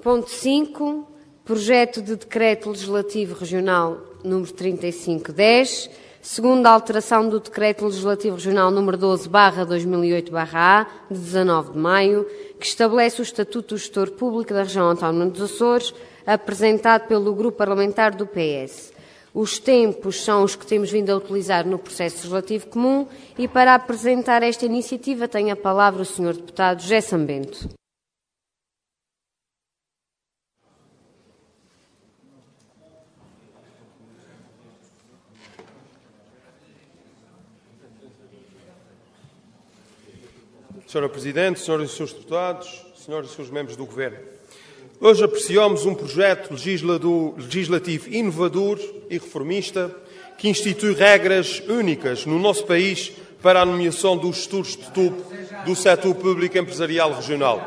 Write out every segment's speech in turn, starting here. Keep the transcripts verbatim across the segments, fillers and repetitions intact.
ponto cinco, projeto de decreto legislativo regional número trinta e cinco dez, segundo a alteração do decreto legislativo regional número doze barra dois mil e oito barra A, de dezanove de maio, que estabelece o Estatuto do Gestor Público da Região Autónoma dos Açores, apresentado pelo Grupo Parlamentar do P S. Os tempos são os que temos vindo a utilizar no processo legislativo comum e para apresentar esta iniciativa tem a palavra o senhor Deputado José Sambento. Senhora Presidente, senhoras e senhores deputados, senhoras e senhores membros do Governo, hoje apreciamos um projeto legislativo inovador e reformista que institui regras únicas no nosso país para a nomeação dos gestores de topo do setor público empresarial regional.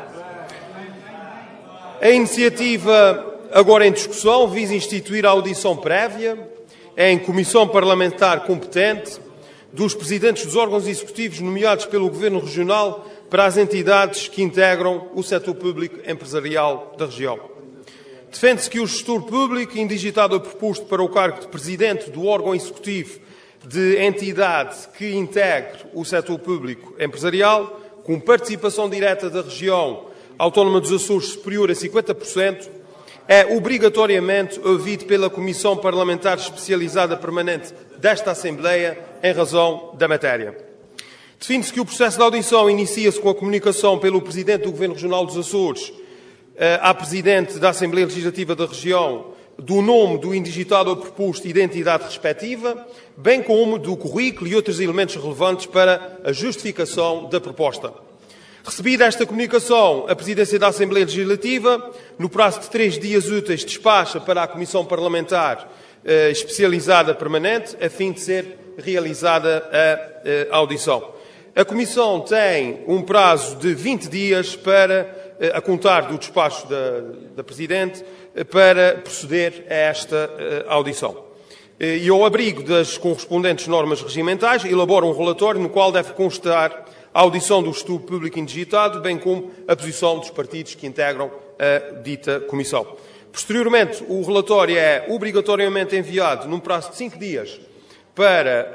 A iniciativa agora em discussão visa instituir a audição prévia em comissão parlamentar competente dos presidentes dos órgãos executivos nomeados pelo Governo Regional para as entidades que integram o setor público empresarial da região. Defende-se que o gestor público, indigitado ou proposto para o cargo de presidente do órgão executivo de entidade que integre o setor público empresarial, com participação direta da região autónoma dos Açores superior a cinquenta por cento, é obrigatoriamente ouvido pela Comissão Parlamentar Especializada Permanente desta Assembleia em razão da matéria. Define-se que o processo de audição inicia-se com a comunicação pelo Presidente do Governo Regional dos Açores à Presidente da Assembleia Legislativa da região do nome do indigitado ou proposto e da entidade respectiva, bem como do currículo e outros elementos relevantes para a justificação da proposta. Recebida esta comunicação, a Presidência da Assembleia Legislativa, no prazo de três dias úteis, despacha para a Comissão Parlamentar eh, Especializada Permanente, a fim de ser realizada a, a audição. A Comissão tem um prazo de vinte dias para, eh, a contar do despacho da, da Presidente, eh, para proceder a esta eh, audição. E ao abrigo das correspondentes normas regimentais, elabora um relatório no qual deve constar a audição do gestor público indigitado, bem como a posição dos partidos que integram a dita comissão. Posteriormente, o relatório é obrigatoriamente enviado num prazo de cinco dias para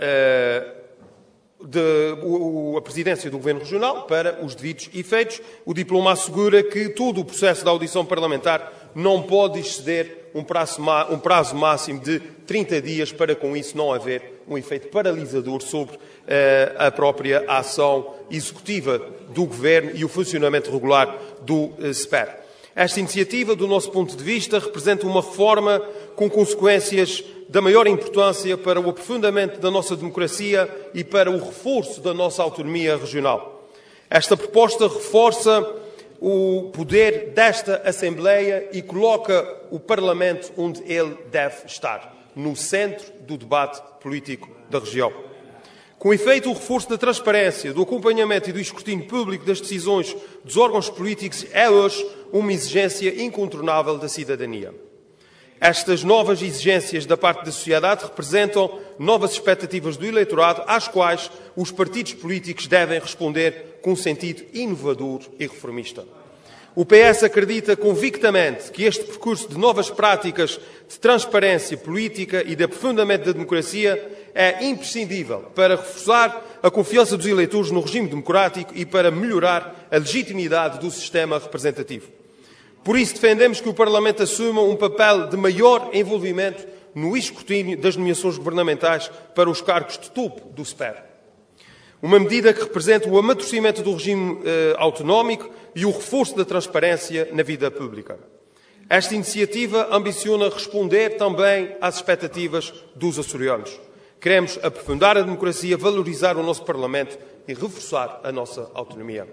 uh, de, o, a presidência do Governo Regional, para os devidos efeitos. O diploma assegura que todo o processo de audição parlamentar não pode exceder um prazo, um prazo máximo de trinta dias, para com isso não haver um efeito paralisador sobre uh, a própria ação executiva do Governo e o funcionamento regular do uh, S P E R. Esta iniciativa, do nosso ponto de vista, representa uma reforma com consequências da maior importância para o aprofundamento da nossa democracia e para o reforço da nossa autonomia regional. Esta proposta reforça o poder desta Assembleia e coloca o Parlamento onde ele deve estar, no centro do debate político da região. Com efeito, o reforço da transparência, do acompanhamento e do escrutínio público das decisões dos órgãos políticos é hoje uma exigência incontornável da cidadania. Estas novas exigências da parte da sociedade representam novas expectativas do eleitorado, às quais os partidos políticos devem responder com um sentido inovador e reformista. O P S acredita convictamente que este percurso de novas práticas de transparência política e de aprofundamento da democracia é imprescindível para reforçar a confiança dos eleitores no regime democrático e para melhorar a legitimidade do sistema representativo. Por isso, defendemos que o Parlamento assuma um papel de maior envolvimento no escrutínio das nomeações governamentais para os cargos de topo do S P E R. Uma medida que representa o amadurecimento do regime eh, autonómico e o reforço da transparência na vida pública. Esta iniciativa ambiciona responder também às expectativas dos açorianos. Queremos aprofundar a democracia, valorizar o nosso Parlamento e reforçar a nossa autonomia.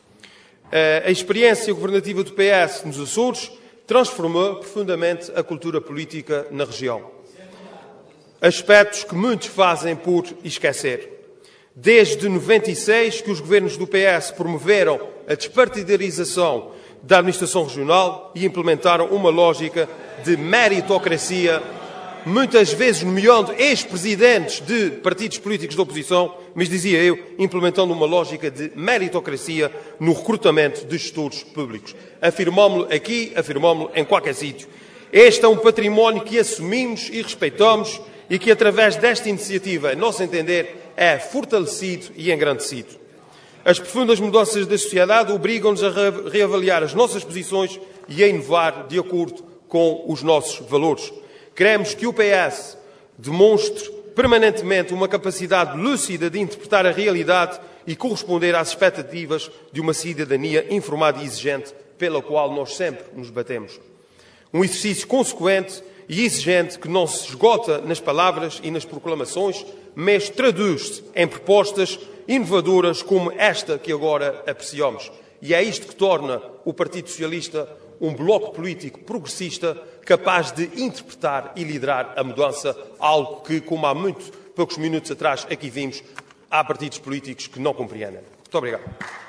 A experiência governativa do P S nos Açores transformou profundamente a cultura política na região. Aspectos que muitos fazem por esquecer. Desde noventa e seis que os governos do P S promoveram a despartidarização da administração regional e implementaram uma lógica de meritocracia muitas vezes nomeando ex-presidentes de partidos políticos de oposição, mas, dizia eu, implementando uma lógica de meritocracia no recrutamento de gestores públicos. Afirmámo-lo aqui, afirmámo-lo em qualquer sítio. Este é um património que assumimos e respeitamos e que, através desta iniciativa, a nosso entender, é fortalecido e engrandecido. As profundas mudanças da sociedade obrigam-nos a reavaliar as nossas posições e a inovar de acordo com os nossos valores. Queremos que o P S demonstre permanentemente uma capacidade lúcida de interpretar a realidade e corresponder às expectativas de uma cidadania informada e exigente, pela qual nós sempre nos batemos. Um exercício consequente e exigente que não se esgota nas palavras e nas proclamações, mas traduz-se em propostas inovadoras como esta que agora apreciamos. E é isto que torna o Partido Socialista um bloco político progressista capaz de interpretar e liderar a mudança, algo que, como há muito poucos minutos atrás aqui vimos, há partidos políticos que não compreendem. Muito obrigado.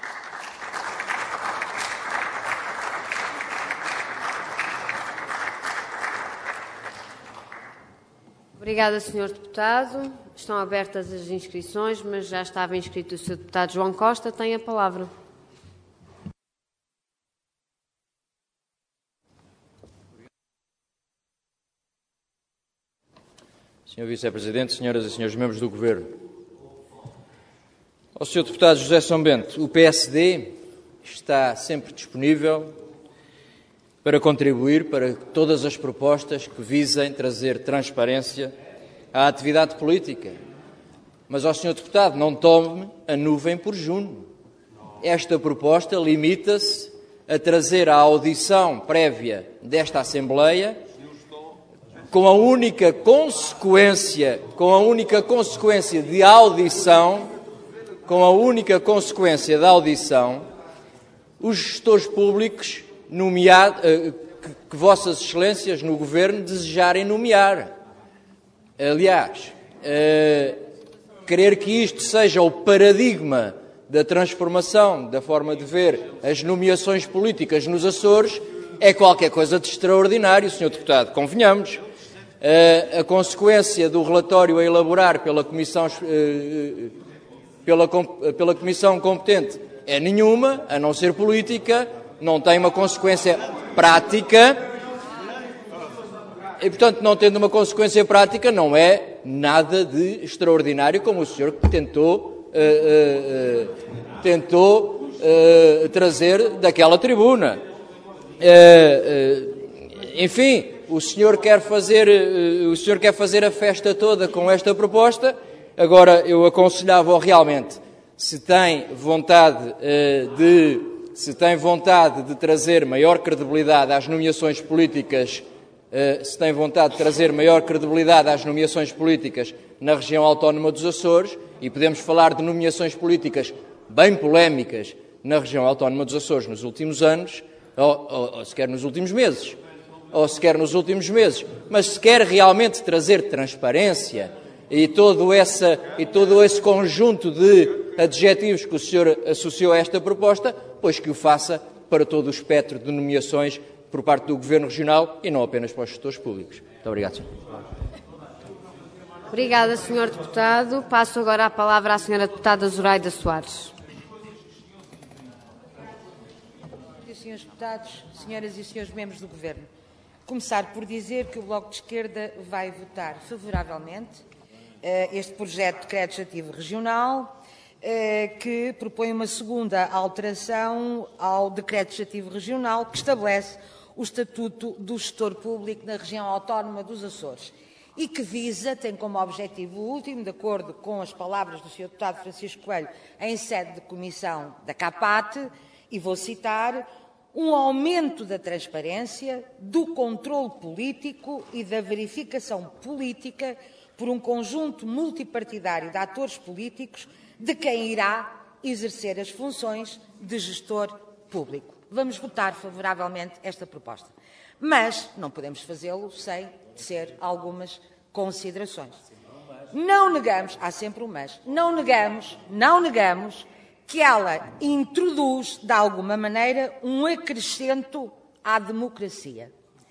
Obrigada, senhor Deputado. Estão abertas as inscrições, mas já estava inscrito o senhor Deputado João Costa. Tem a palavra. senhor Vice-Presidente, senhoras e senhores membros do Governo. Ao senhor Deputado José São Bento, o P S D está sempre disponível para contribuir para todas as propostas que visem trazer transparência à atividade política. Mas, ao senhor Deputado, não tome a nuvem por junho. Esta proposta limita-se a trazer a audição prévia desta Assembleia com a única consequência, com a única consequência de audição, com a única consequência da audição, os gestores públicos nomeado, que, que vossas excelências no Governo desejarem nomear. Aliás, uh, querer que isto seja o paradigma da transformação da forma de ver as nomeações políticas nos Açores é qualquer coisa de extraordinário, senhor Deputado, convenhamos. Uh, a consequência do relatório a elaborar pela Comissão, uh, pela, pela Comissão competente é nenhuma, a não ser política, não tem uma consequência prática e, portanto, não tendo uma consequência prática, não é nada de extraordinário, como o senhor tentou, uh, uh, uh, tentou uh, trazer daquela tribuna. Uh, uh, enfim, o senhor quer fazer, uh, o senhor quer fazer a festa toda com esta proposta. Agora, eu aconselhava realmente, se tem vontade uh, de, se tem vontade de trazer maior credibilidade às nomeações políticas, uh, se tem vontade de trazer maior credibilidade às nomeações políticas na região autónoma dos Açores, e podemos falar de nomeações políticas bem polémicas na região autónoma dos Açores nos últimos anos, ou, ou, ou sequer nos últimos meses, ou sequer nos últimos meses, mas se quer realmente trazer transparência e todo, essa, e todo esse conjunto de adjetivos que o senhor associou a esta proposta, pois que o faça para todo o espectro de nomeações por parte do Governo Regional e não apenas para os gestores públicos. Muito obrigado, senhor. Obrigada, senhor Deputado. Passo agora a palavra à senhora Deputada Zoraida Soares. Senhores Deputados, senhoras e senhores membros do Governo, começar por dizer que o Bloco de Esquerda vai votar favoravelmente uh, este projeto de decreto legislativo regional uh, que propõe uma segunda alteração ao decreto legislativo regional que estabelece o estatuto do gestor público na região autónoma dos Açores e que visa, tem como objetivo último, de acordo com as palavras do senhor Deputado Francisco Coelho em sede de comissão da CAPAT, e vou citar, um aumento da transparência, do controle político e da verificação política por um conjunto multipartidário de atores políticos de quem irá exercer as funções de gestor público. Vamos votar favoravelmente esta proposta. Mas não podemos fazê-lo sem tecer algumas considerações. Não negamos, há sempre um mas, não negamos, não negamos que ela introduz, de alguma maneira, um acrescento à democracia.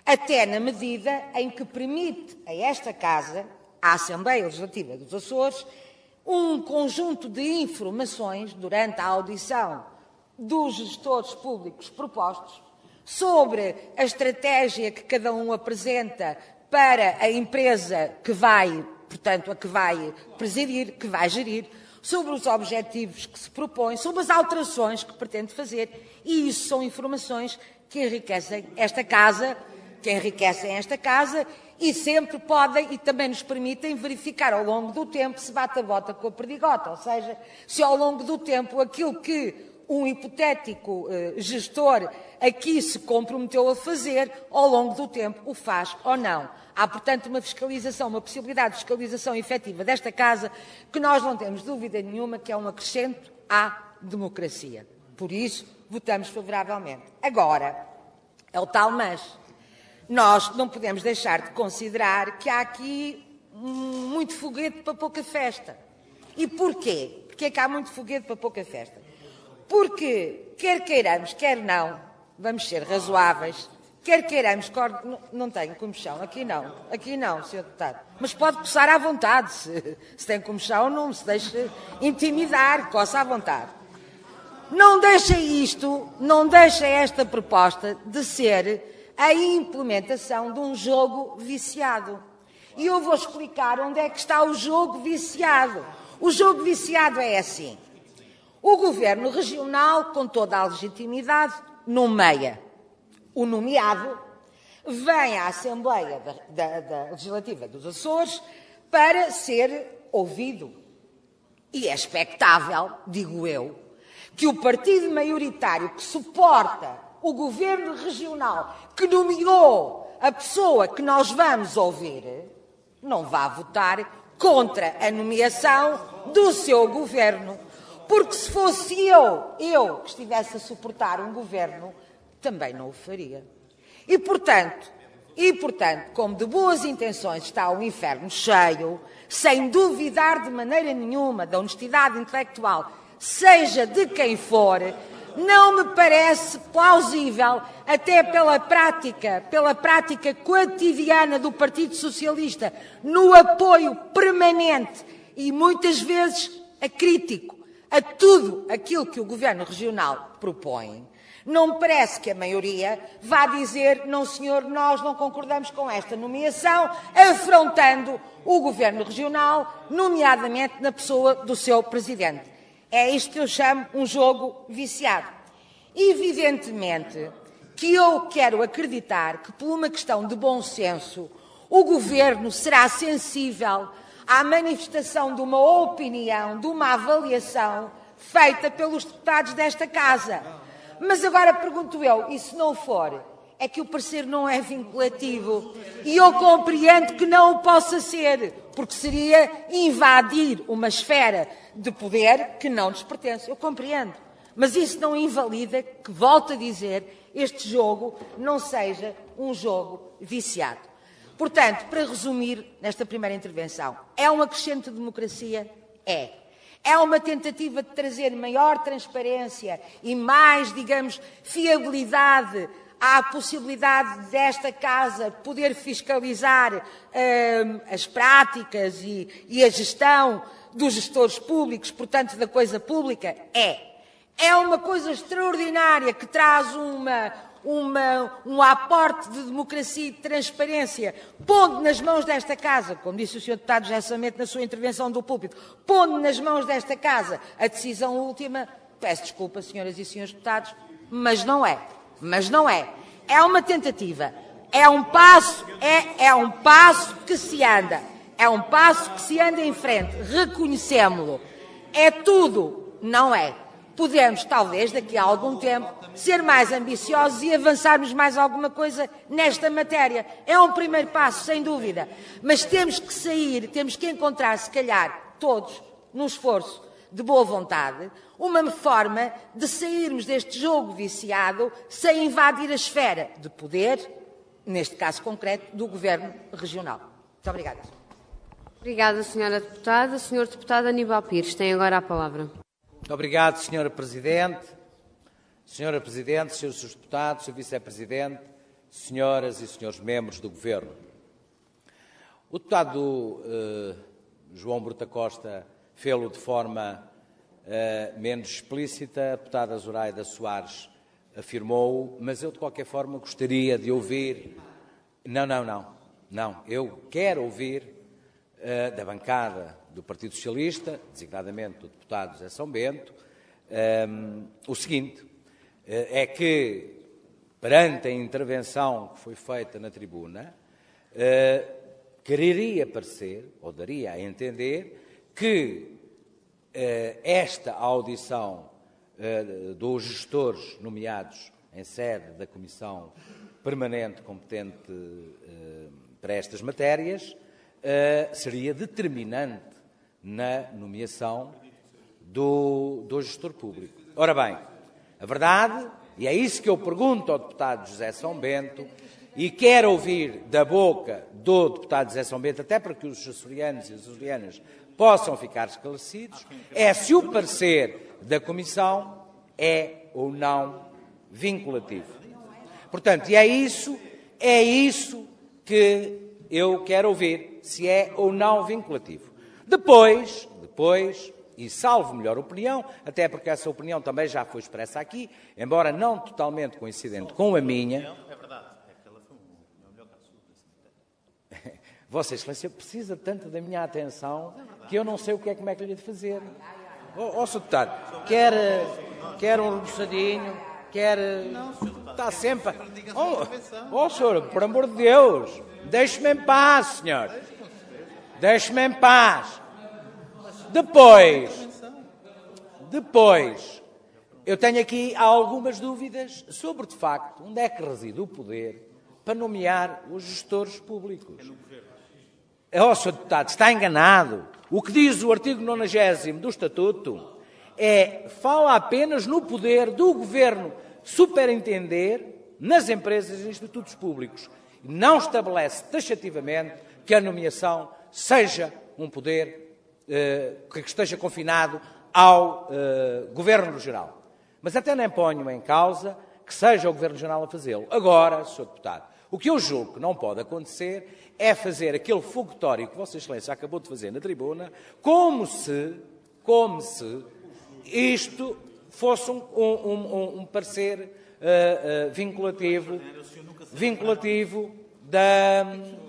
até na medida em que permite a esta Casa, à Assembleia Legislativa dos Açores, um conjunto de informações durante a audição dos gestores públicos propostos sobre a estratégia que cada um apresenta para a empresa que vai, portanto, a que vai presidir, que vai gerir, sobre os objetivos que se propõe, sobre as alterações que pretende fazer, e isso são informações que enriquecem esta Casa, que enriquecem esta Casa e sempre podem e também nos permitem verificar ao longo do tempo se bate a bota com a perdigota, ou seja, se ao longo do tempo aquilo que um hipotético eh, gestor aqui se comprometeu a fazer, ao longo do tempo o faz ou não. Há, portanto, uma fiscalização, uma possibilidade de fiscalização efetiva desta Casa que nós não temos dúvida nenhuma que é um acrescento à democracia. Por isso, votamos favoravelmente. Agora, é o tal mas. Nós não podemos deixar de considerar que há aqui muito foguete para pouca festa. E porquê? Porque é que há muito foguete para pouca festa? Porque, quer queiramos, quer não, vamos ser razoáveis, quer queiramos, não, não tenho comichão, aqui não, aqui não, senhor Deputado, mas pode coçar à vontade, se, se tem comichão, não se deixe intimidar, coça à vontade. Não deixa isto, não deixa esta proposta de ser a implementação de um jogo viciado. E eu vou explicar onde é que está o jogo viciado. O jogo viciado é assim. O Governo Regional, com toda a legitimidade, nomeia o nomeado, vem à Assembleia da, da, da Legislativa dos Açores para ser ouvido. E é expectável, digo eu, que o partido maioritário que suporta o Governo Regional, que nomeou a pessoa que nós vamos ouvir, não vá votar contra a nomeação do seu Governo. Porque se fosse eu, eu que estivesse a suportar um Governo, também não o faria. E, portanto, e, portanto, como de boas intenções está o inferno cheio, sem duvidar de maneira nenhuma da honestidade intelectual, seja de quem for, não me parece plausível, até pela prática, pela prática cotidiana do Partido Socialista, no apoio permanente e muitas vezes acrítico a tudo aquilo que o Governo Regional propõe, não me parece que a maioria vá dizer, não senhor, nós não concordamos com esta nomeação, afrontando o Governo Regional, nomeadamente na pessoa do seu Presidente. É isto que eu chamo um jogo viciado. Evidentemente que eu quero acreditar que, por uma questão de bom senso, o Governo será sensível à manifestação de uma opinião, de uma avaliação feita pelos deputados desta Casa. Mas agora pergunto eu, e se não for, é que o parecer não é vinculativo. E eu compreendo que não o possa ser, porque seria invadir uma esfera de poder que não lhes pertence. Eu compreendo. Mas isso não invalida que, volto a dizer, este jogo não seja um jogo viciado. Portanto, para resumir nesta primeira intervenção, é um acrescento de democracia? É. É uma tentativa de trazer maior transparência e mais, digamos, fiabilidade à possibilidade desta Casa poder fiscalizar hum, as práticas e, e a gestão dos gestores públicos, portanto, da coisa pública? É. É uma coisa extraordinária que traz uma, uma, um aporte de democracia e de transparência, pondo nas mãos desta Casa, como disse o senhor Deputado Gessamento na sua intervenção do púlpito, pondo nas mãos desta Casa a decisão última, peço desculpa, senhoras e senhores deputados, mas não é. Mas não é. É uma tentativa. É um passo, é, é um passo que se anda. É um passo que se anda em frente. Reconhecemos-lo. É tudo. Não é. Podemos, talvez, daqui a algum tempo, ser mais ambiciosos e avançarmos mais alguma coisa nesta matéria. É um primeiro passo, sem dúvida. Mas temos que sair, temos que encontrar, se calhar, todos, num esforço de boa vontade, uma forma de sairmos deste jogo viciado sem invadir a esfera de poder, neste caso concreto, do Governo Regional. Muito obrigada. Obrigada, senhora Deputada. senhor Deputado Aníbal Pires, tem agora a palavra. Obrigado, senhora Presidente. senhora Presidente, senhores Deputados, senhor Vice-Presidente, senhoras e senhores membros do Governo, o deputado eh, João Bruta Costa fê-lo de forma eh, menos explícita, a deputada Zoraida Soares afirmou, mas eu de qualquer forma gostaria de ouvir... Não, não, não, não, eu quero ouvir eh, da bancada do Partido Socialista, designadamente do deputado José São Bento, eh, o seguinte, eh, é que perante a intervenção que foi feita na tribuna, eh, quereria parecer, ou daria a entender, que eh, esta audição eh, dos gestores nomeados em sede da Comissão Permanente competente eh, para estas matérias eh, seria determinante na nomeação do, do gestor público. Ora bem, a verdade, e é isso que eu pergunto ao deputado José São Bento, e quero ouvir da boca do deputado José São Bento, até para que os açorianos e as açorianas possam ficar esclarecidos, é se o parecer da Comissão é ou não vinculativo. Portanto, e é isso, é isso que eu quero ouvir, se é ou não vinculativo. Depois, depois, e salvo melhor opinião, até porque essa opinião também já foi expressa aqui, embora não totalmente coincidente com a minha. É verdade, é que ela foi o melhor caso. Vossa Excelência precisa tanto da minha atenção que eu não sei o que é como é que lhe hei de fazer. Ó, oh, senhor Deputado, quer, quer um reboçadinho, quer... Está sempre... Oh, oh, senhor, por amor de Deus, deixe-me em paz, senhor. Deixe-me em paz. Depois, depois, eu tenho aqui algumas dúvidas sobre, de facto, onde é que reside o poder para nomear os gestores públicos. Oh, senhor Deputado, está enganado. O que diz o artigo nonagésimo do Estatuto é, fala apenas no poder do Governo superintender nas empresas e institutos públicos. Não estabelece taxativamente que a nomeação seja um poder eh, que esteja confinado ao eh, Governo Regional. Mas até nem ponho em causa que seja o Governo Regional a fazê-lo. Agora, senhor Deputado, o que eu julgo que não pode acontecer é fazer aquele fogotório que Vossa Excelência acabou de fazer na tribuna, como se, como se isto fosse um, um, um, um parecer uh, uh, vinculativo, vinculativo da,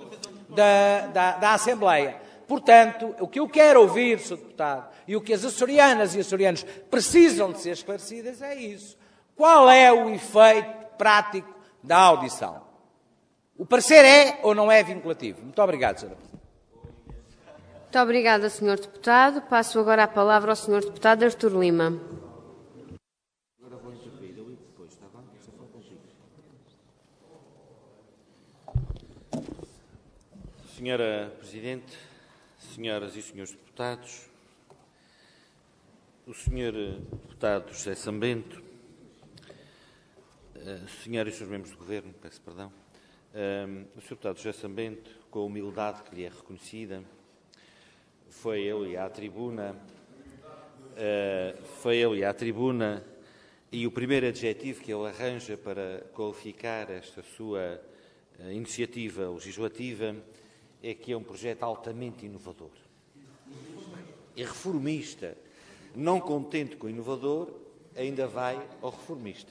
da, da, da Assembleia. Portanto, o que eu quero ouvir, senhor Deputado, e o que as açorianas e açorianos precisam de ser esclarecidas é isso. Qual é o efeito prático da audição? O parecer é ou não é vinculativo? Muito obrigado, senhora Presidente. Muito obrigada, senhor Deputado. Passo agora a palavra ao senhor Deputado Artur Lima. Senhora Presidente, senhoras e senhores deputados, o senhor Deputado José São Bento, senhoras e senhores membros do Governo, peço perdão, o senhor Deputado José São Bento, com a humildade que lhe é reconhecida, foi ele à tribuna, foi ele à tribuna e o primeiro adjetivo que ele arranja para qualificar esta sua iniciativa legislativa é que é um projeto altamente inovador e reformista. Não contente com o inovador, ainda vai ao reformista.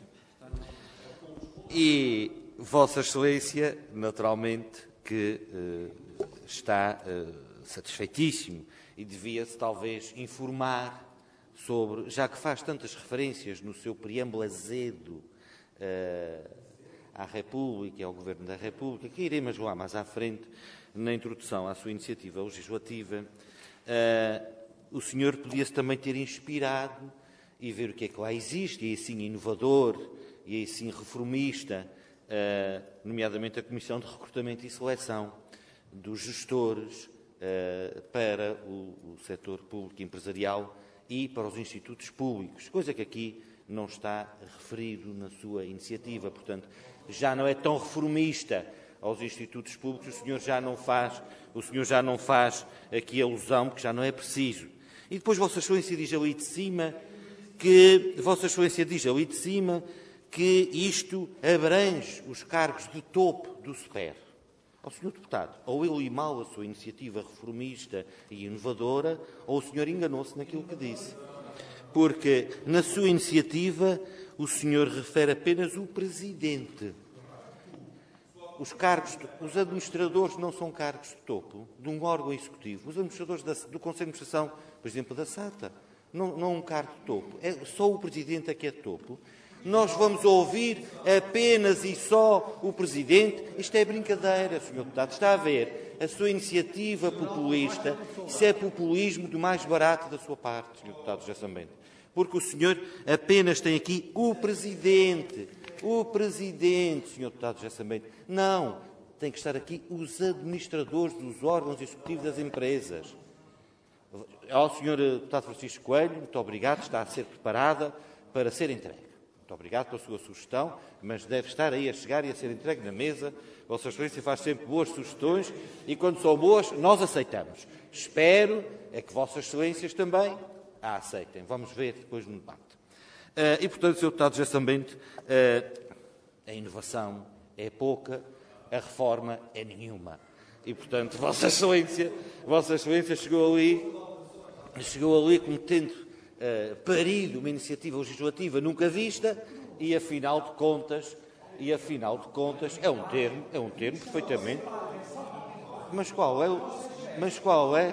E Vossa Excelência, naturalmente, que eh, está eh, satisfeitíssimo e devia-se talvez informar sobre, já que faz tantas referências no seu preâmbulo azedo eh, à República e ao Governo da República, que iremos lá mais à frente, na introdução à sua iniciativa legislativa, uh, o senhor podia-se também ter inspirado e ver o que é que lá existe, e assim inovador, e assim reformista, uh, nomeadamente a Comissão de Recrutamento e Seleção dos Gestores uh, para o, o setor público e empresarial e para os institutos públicos, coisa que aqui não está referido na sua iniciativa. Portanto, já não é tão reformista aos institutos públicos, o senhor já não faz, o senhor já não faz aqui alusão, porque já não é preciso. E depois Vossa Excelência diz ali de cima que, Vossa Excelência diz ali de cima que isto abrange os cargos de topo do S P E R. Ao senhor Deputado, ou ele limou a sua iniciativa reformista e inovadora, ou o senhor enganou-se naquilo que disse. Porque na sua iniciativa o senhor refere apenas o Presidente. Os cargos, os administradores não são cargos de topo de um órgão executivo. Os administradores da, do Conselho de Administração, por exemplo, da S A T A, não, não é um cargo de topo. É só o Presidente é que é de topo. Nós vamos ouvir apenas e só o Presidente. Isto é brincadeira, senhor Deputado. Está a ver a sua iniciativa populista. Isso é populismo do mais barato da sua parte, senhor Deputado José Sambento. Porque o senhor apenas tem aqui o Presidente. O Presidente, senhor Deputado José Sambento. Não. Tem que estar aqui os administradores dos órgãos executivos das empresas. Ao senhor Deputado Francisco Coelho, muito obrigado. Está a ser preparada para ser entregue. Muito obrigado pela sua sugestão, mas deve estar aí a chegar e a ser entregue na mesa. Vossa Excelência faz sempre boas sugestões e, quando são boas, nós aceitamos. Espero é que Vossas Excelências também a aceitem. Vamos ver depois no debate. Uh, e, portanto, senhor Deputado José Sambento, uh, a inovação é pouca, a reforma é nenhuma. E, portanto, Vossa Excelência, Vossa Excelência chegou ali, chegou ali como tendo Uh, parido uma iniciativa legislativa nunca vista e, afinal de contas, e afinal de contas, é um termo, é um termo perfeitamente. Mas qual é, o, mas qual é,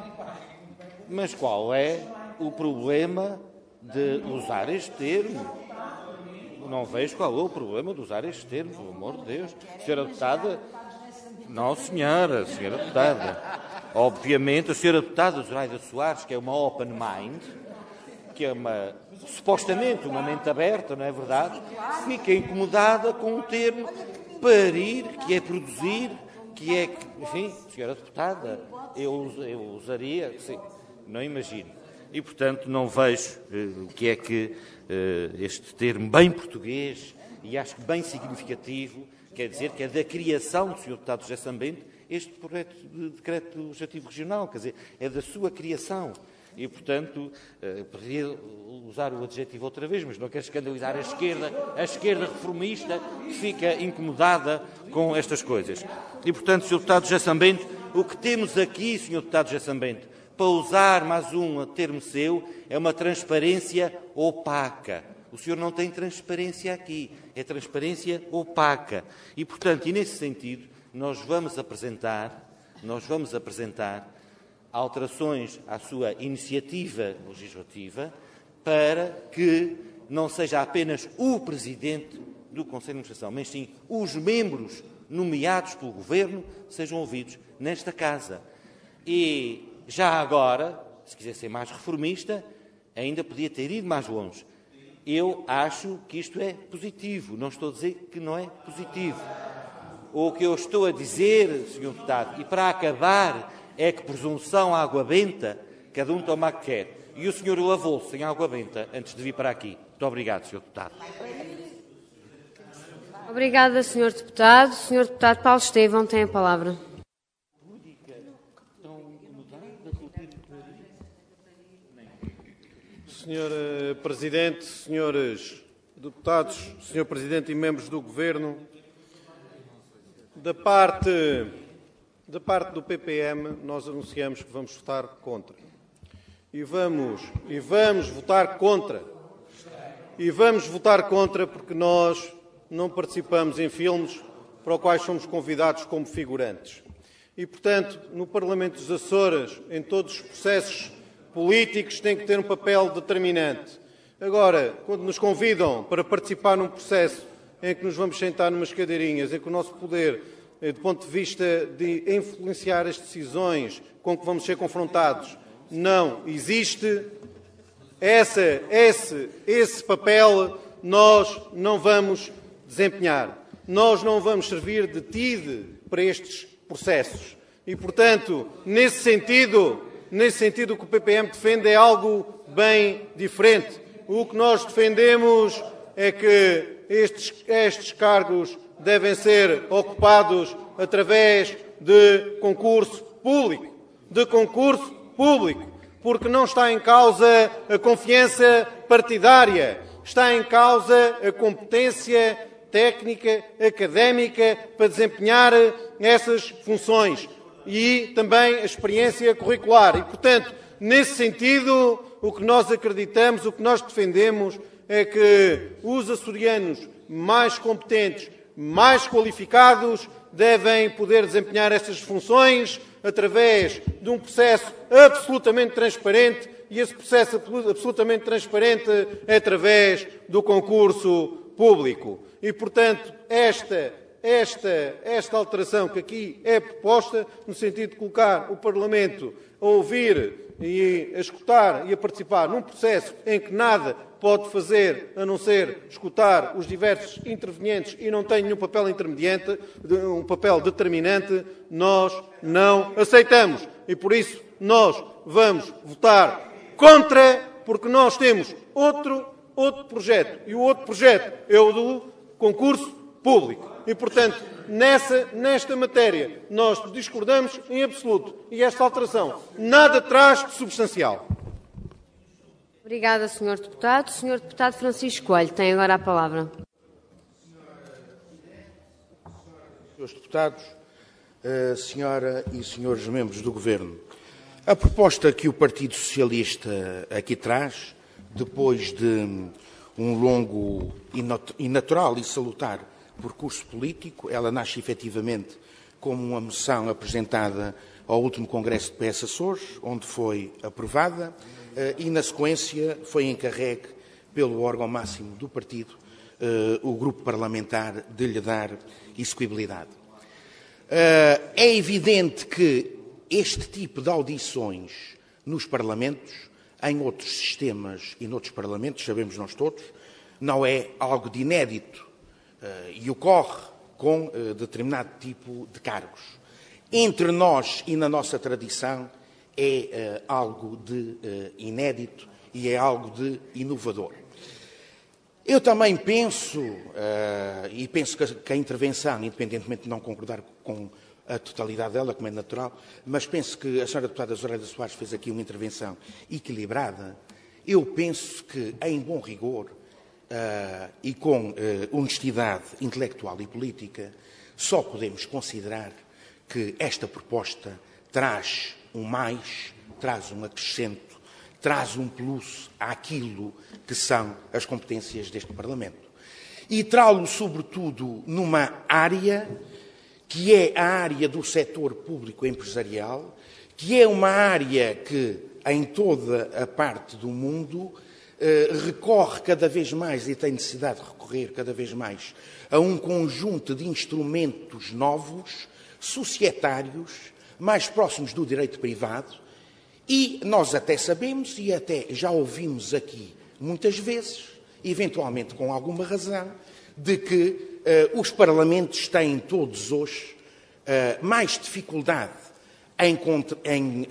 mas qual é o problema de usar este termo? Não vejo qual é o problema de usar este termo, pelo amor de Deus. Senhora Deputada, não, senhora, senhora Deputada. Obviamente, a senhora Deputada Zoraida Soares, que é uma open mind, que é uma, supostamente uma mente aberta, não é verdade, fica incomodada com o termo parir, que é produzir, que é, enfim, senhora Deputada, eu, eu usaria, sim, não imagino. E, portanto, não vejo o uh, que é que uh, este termo bem português, e acho que bem significativo, quer dizer que é da criação do senhor Deputado José Sambento, este projeto de decreto legislativo regional, quer dizer, é da sua criação. E, portanto, eu poderia usar o adjetivo outra vez, mas não quero escandalizar a esquerda, a esquerda reformista, que fica incomodada com estas coisas. E, portanto, senhor Deputado José Sambento, o que temos aqui, senhor Deputado José Sambento, para usar mais um termo seu, é uma transparência opaca. O senhor não tem transparência aqui, é transparência opaca. E, portanto, e nesse sentido, nós vamos apresentar, nós vamos apresentar alterações à sua iniciativa legislativa para que não seja apenas o Presidente do Conselho de Administração, mas sim os membros nomeados pelo Governo sejam ouvidos nesta Casa. E já agora, se quiser ser mais reformista, ainda podia ter ido mais longe. Eu acho que isto é positivo, não estou a dizer que não é positivo. O que eu estou a dizer, senhor Deputado, e para acabar, é que presunção água benta, cada um toma a que quer. E o senhor lavou-se em água benta antes de vir para aqui. Muito obrigado, senhor Deputado. Obrigada, senhor Deputado. senhor Deputado Paulo Estevão tem a palavra. senhor Presidente, senhores deputados, senhor Presidente e membros do Governo, da parte... Da parte do P P M, nós anunciamos que vamos votar contra. E vamos, e vamos votar contra. E vamos votar contra porque nós não participamos em filmes para os quais somos convidados como figurantes. E, portanto, no Parlamento dos Açores, em todos os processos políticos, tem que ter um papel determinante. Agora, quando nos convidam para participar num processo em que nos vamos sentar numas cadeirinhas, em que o nosso poder, do ponto de vista de influenciar as decisões com que vamos ser confrontados, não existe, essa, esse, esse papel nós não vamos desempenhar. Nós não vamos servir de T I D para estes processos. E, portanto, nesse sentido, nesse sentido, o que o P P M defende é algo bem diferente. O que nós defendemos é que estes, estes cargos devem ser ocupados através de concurso público, de concurso público, porque não está em causa a confiança partidária, está em causa a competência técnica, académica para desempenhar essas funções e também a experiência curricular. E, portanto, nesse sentido, o que nós acreditamos, o que nós defendemos é que os açorianos mais competentes, mais qualificados, devem poder desempenhar estas funções através de um processo absolutamente transparente, e esse processo absolutamente transparente é através do concurso público. E, portanto, esta, esta, esta alteração que aqui é proposta, no sentido de colocar o Parlamento a ouvir e a escutar e a participar num processo em que nada pode fazer a não ser escutar os diversos intervenientes e não tem nenhum papel intermediante, um papel determinante, nós não aceitamos. E por isso nós vamos votar contra, porque nós temos outro, outro projeto. E o outro projeto é o do concurso público. E, portanto, nessa, nesta matéria, nós discordamos em absoluto. E esta alteração nada traz de substancial. Obrigada, senhor Deputado. senhor Deputado Francisco Coelho tem agora a palavra. Senhores Deputados, senhora e senhores membros do Governo, a proposta que o Partido Socialista aqui traz, depois de um longo e natural e salutar percurso político, ela nasce efetivamente como uma moção apresentada ao último Congresso de P S Açores, onde foi aprovada, e na sequência foi encarregue pelo órgão máximo do partido, o grupo parlamentar, de lhe dar execuibilidade. É evidente que este tipo de audições nos parlamentos, em outros sistemas e noutros parlamentos, sabemos nós todos, não é algo de inédito e ocorre com determinado tipo de cargos. Entre nós e na nossa tradição é algo de inédito e é algo de inovador. Eu também penso, e penso que a intervenção, independentemente de não concordar com a totalidade dela, como é natural, mas penso que a senhora deputada Zoraida Soares fez aqui uma intervenção equilibrada. Eu penso que, em bom rigor uh, e com uh, honestidade intelectual e política, só podemos considerar que esta proposta traz um mais, traz um acrescento, traz um plus àquilo que são as competências deste Parlamento. E trá-lo, sobretudo, numa área que é a área do setor público empresarial, que é uma área que, em toda a parte do mundo, eh, recorre cada vez mais e tem necessidade de recorrer cada vez mais a um conjunto de instrumentos novos, societários, mais próximos do direito privado, e nós até sabemos, e até já ouvimos aqui muitas vezes, eventualmente com alguma razão, de que Uh, os parlamentos têm todos hoje uh, mais dificuldade em, em uh,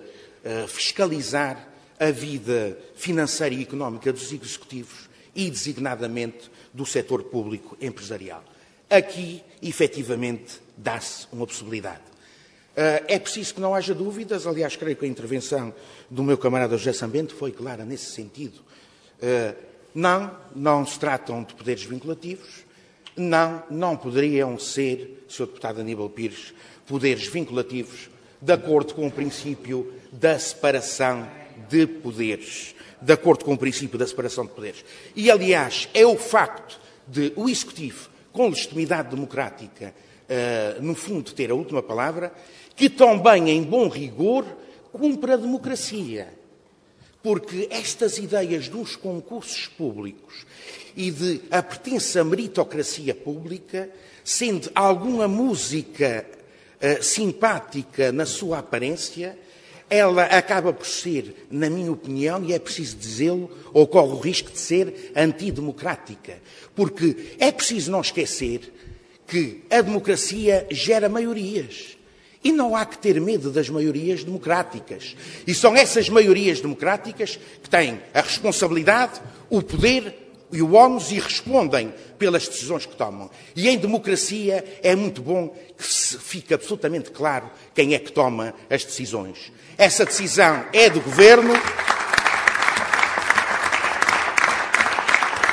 uh, fiscalizar a vida financeira e económica dos executivos e, designadamente, do setor público empresarial. Aqui, efetivamente, dá-se uma possibilidade. Uh, é preciso que não haja dúvidas, aliás, creio que a intervenção do meu camarada José Sambento foi clara nesse sentido. Uh, não, não se tratam de poderes vinculativos. Não, não poderiam ser, senhor Deputado Aníbal Pires, poderes vinculativos de acordo com o princípio da separação de poderes. De acordo com o princípio da separação de poderes. E, aliás, é o facto de o Executivo, com legitimidade democrática, uh, no fundo, ter a última palavra, que também, em bom rigor, cumpre a democracia. Porque estas ideias dos concursos públicos e de a pertença à meritocracia pública, sendo alguma música uh, simpática na sua aparência, ela acaba por ser, na minha opinião, e é preciso dizê-lo, ou corre o risco de ser antidemocrática. Porque é preciso não esquecer que a democracia gera maiorias. E não há que ter medo das maiorias democráticas. E são essas maiorias democráticas que têm a responsabilidade, o poder e o ónus e respondem pelas decisões que tomam. E em democracia é muito bom que se fique absolutamente claro quem é que toma as decisões. Essa decisão é do Governo.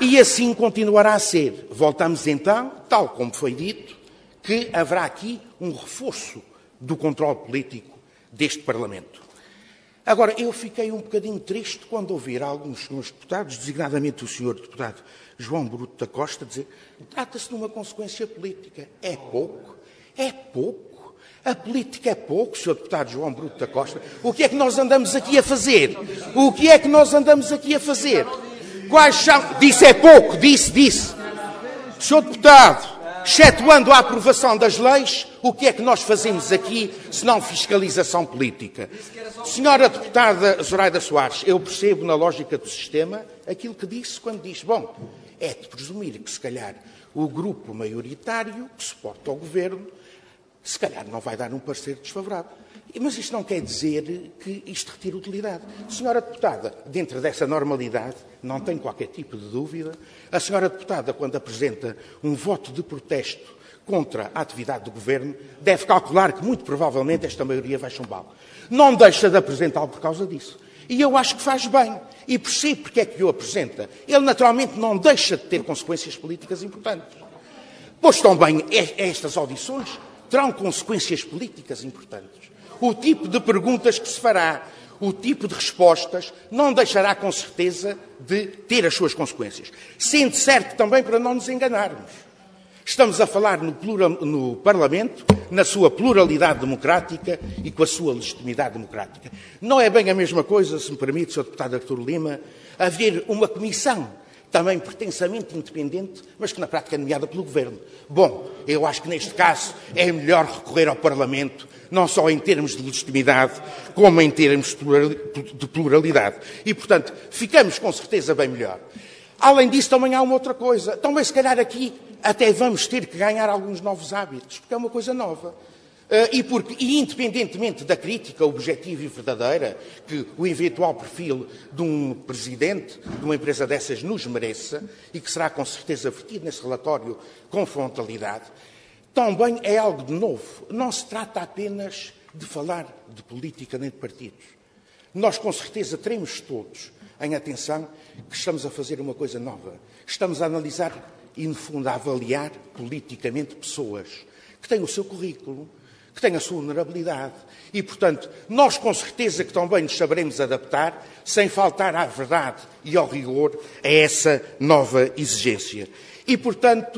E assim continuará a ser. Voltamos então, tal como foi dito, que haverá aqui um reforço do controle político deste Parlamento. Agora, eu fiquei um bocadinho triste quando ouvir alguns senhores deputados, designadamente o senhor deputado João Bruto da Costa, dizer trata-se de uma consequência política. É pouco? É pouco? A política é pouco, senhor deputado João Bruto da Costa? O que é que nós andamos aqui a fazer? O que é que nós andamos aqui a fazer? Quais são... Disse é pouco, disse, disse. senhor deputado, excetuando a aprovação das leis, o que é que nós fazemos aqui, se não fiscalização política? Senhora deputada Zoraida Soares, eu percebo na lógica do sistema aquilo que disse quando diz, bom, é de presumir que se calhar o grupo maioritário que suporta o governo, se calhar não vai dar um parecer desfavorável. Mas isto não quer dizer que isto retire utilidade. Senhora deputada, dentro dessa normalidade, não tenho qualquer tipo de dúvida, a senhora deputada, quando apresenta um voto de protesto contra a atividade do governo, deve calcular que, muito provavelmente, esta maioria vai chumbá-lo. Não deixa de apresentá-lo por causa disso. E eu acho que faz bem. E percebo porque é que o apresenta. Ele, naturalmente, não deixa de ter consequências políticas importantes. Pois também estas audições terão consequências políticas importantes. O tipo de perguntas que se fará, o tipo de respostas, não deixará com certeza de ter as suas consequências. Sendo certo também para não nos enganarmos. Estamos a falar no, plural, no Parlamento, na sua pluralidade democrática e com a sua legitimidade democrática. Não é bem a mesma coisa, se me permite, senhor deputado Artur Lima, haver uma comissão também pretensamente independente, mas que na prática é nomeada pelo Governo. Bom, eu acho que neste caso é melhor recorrer ao Parlamento, não só em termos de legitimidade, como em termos de pluralidade. E, portanto, ficamos com certeza bem melhor. Além disso, também há uma outra coisa. Também, se calhar, aqui até vamos ter que ganhar alguns novos hábitos, porque é uma coisa nova. E, porque, e independentemente da crítica objetiva e verdadeira que o eventual perfil de um presidente de uma empresa dessas nos mereça, e que será com certeza vertido nesse relatório com frontalidade, também é algo de novo. Não se trata apenas de falar de política nem de partidos. Nós com certeza teremos todos em atenção que estamos a fazer uma coisa nova. Estamos a analisar e, no fundo, a avaliar politicamente pessoas que têm o seu currículo, que têm a sua vulnerabilidade. E, portanto, nós com certeza que também nos saberemos adaptar, sem faltar à verdade e ao rigor, a essa nova exigência. E, portanto,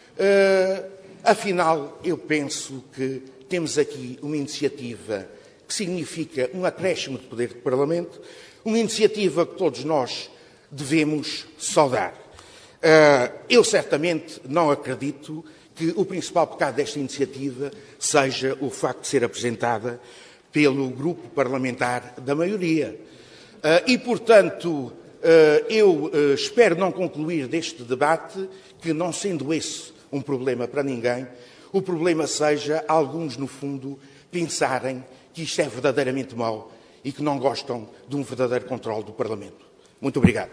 uh, afinal, eu penso que temos aqui uma iniciativa que significa um acréscimo de poder do Parlamento, uma iniciativa que todos nós devemos saudar. Uh, eu certamente não acredito que o principal pecado desta iniciativa seja o facto de ser apresentada pelo grupo parlamentar da maioria. Uh, e, portanto, uh, eu uh, espero não concluir deste debate que, não sendo esse um problema para ninguém, o problema seja alguns, no fundo, pensarem que isto é verdadeiramente mau e que não gostam de um verdadeiro controle do Parlamento. Muito obrigado.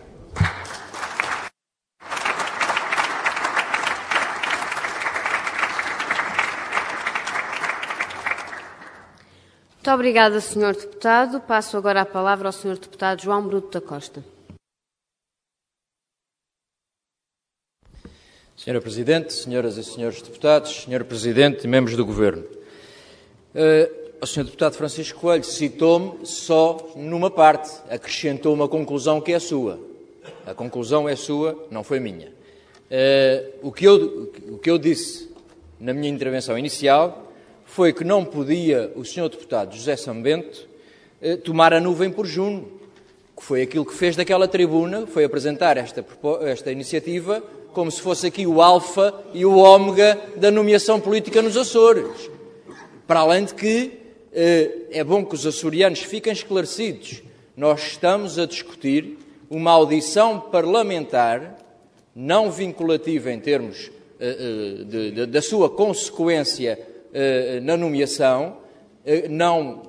Muito obrigada, senhor Deputado. Passo agora a palavra ao senhor Deputado João Bruto da Costa. senhora Presidente, senhoras e senhores Deputados, senhor Presidente e membros do Governo. Uh, o senhor Deputado Francisco Coelho citou-me só numa parte, acrescentou uma conclusão que é sua. A conclusão é sua, não foi minha. Uh, o, que eu, o que eu disse na minha intervenção inicial foi que não podia o senhor Deputado José Sambento uh, tomar a nuvem por Juno, que foi aquilo que fez daquela tribuna, foi apresentar esta, esta iniciativa como se fosse aqui o alfa e o ômega da nomeação política nos Açores. Para além de que é bom que os açorianos fiquem esclarecidos. Nós estamos a discutir uma audição parlamentar não vinculativa em termos de, de, da sua consequência na nomeação, não,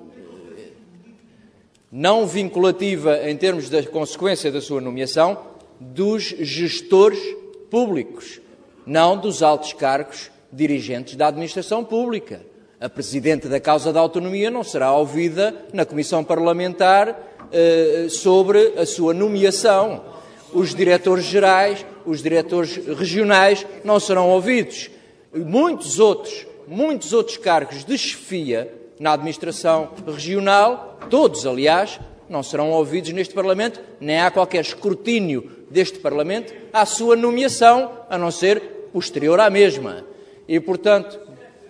não vinculativa em termos da consequência da sua nomeação dos gestores públicos, não dos altos cargos dirigentes da administração pública. A Presidente da Causa da Autonomia não será ouvida na Comissão Parlamentar eh, sobre a sua nomeação. Os diretores-gerais, os diretores regionais não serão ouvidos. Muitos outros, muitos outros cargos de chefia na administração regional, todos, aliás, não serão ouvidos neste Parlamento, nem há qualquer escrutínio deste Parlamento à sua nomeação, a não ser posterior à mesma. E, portanto,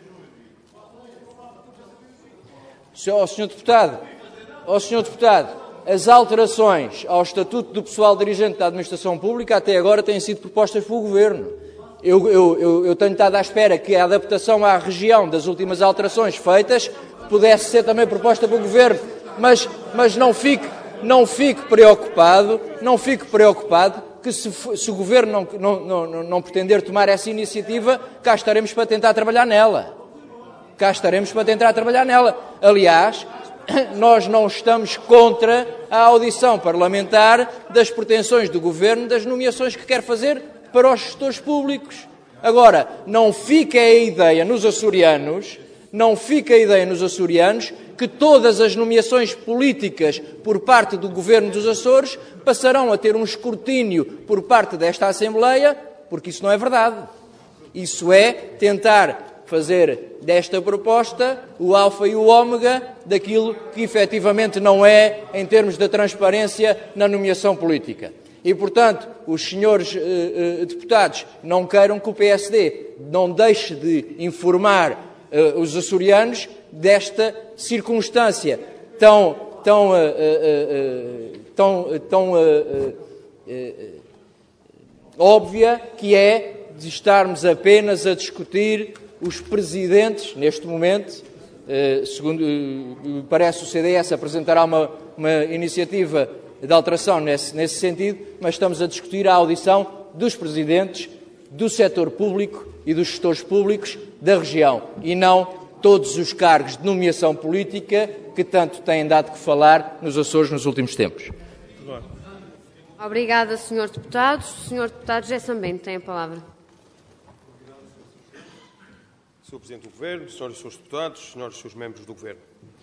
ó senhor Deputado, ó senhor Deputado, as alterações ao Estatuto do Pessoal Dirigente da Administração Pública até agora têm sido propostas pelo Governo. Eu, eu, eu, eu tenho estado à espera que a adaptação à região das últimas alterações feitas pudesse ser também proposta pelo Governo, mas, mas não fique, não fique preocupado, não fique preocupado que se, se o Governo não, não, não, não pretender tomar essa iniciativa, cá estaremos para tentar trabalhar nela. Cá estaremos para tentar trabalhar nela. Aliás, nós não estamos contra a audição parlamentar das pretensões do Governo, das nomeações que quer fazer para os gestores públicos. Agora, não fica a ideia nos açorianos, não fica a ideia nos açorianos que todas as nomeações políticas por parte do Governo dos Açores passarão a ter um escrutínio por parte desta Assembleia, porque isso não é verdade. Isso é tentar fazer desta proposta o alfa e o ômega daquilo que efetivamente não é em termos da transparência na nomeação política. E, portanto, os senhores eh, eh, deputados não queiram que o P S D não deixe de informar eh, os açorianos desta circunstância tão, tão, eh, eh, eh, tão, tão eh, eh, óbvia, que é de estarmos apenas a discutir os presidentes, neste momento, eh, segundo eh, parece o C D S apresentará uma, uma iniciativa de alteração nesse, nesse sentido, mas estamos a discutir a audição dos presidentes do setor público e dos gestores públicos da região, e não todos os cargos de nomeação política que tanto têm dado que falar nos Açores nos últimos tempos. Obrigada, senhor Deputado. O senhor Deputado José Sambento tem a palavra. senhor Presidente do Governo, senhoras e senhores Deputados, senhoras e senhores membros do Governo,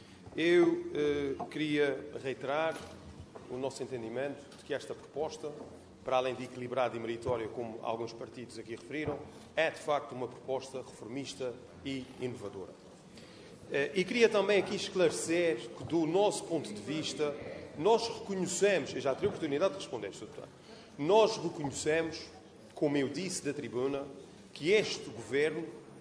eu eh, queria reiterar o nosso entendimento de que esta proposta, para além de equilibrada e meritória, como alguns partidos aqui referiram, é de facto uma proposta reformista e inovadora. E queria também aqui esclarecer que, do nosso ponto de vista, nós reconhecemos, eu já tive a oportunidade de responder, senhor Deputado, nós reconhecemos, como eu disse da tribuna, que este Governo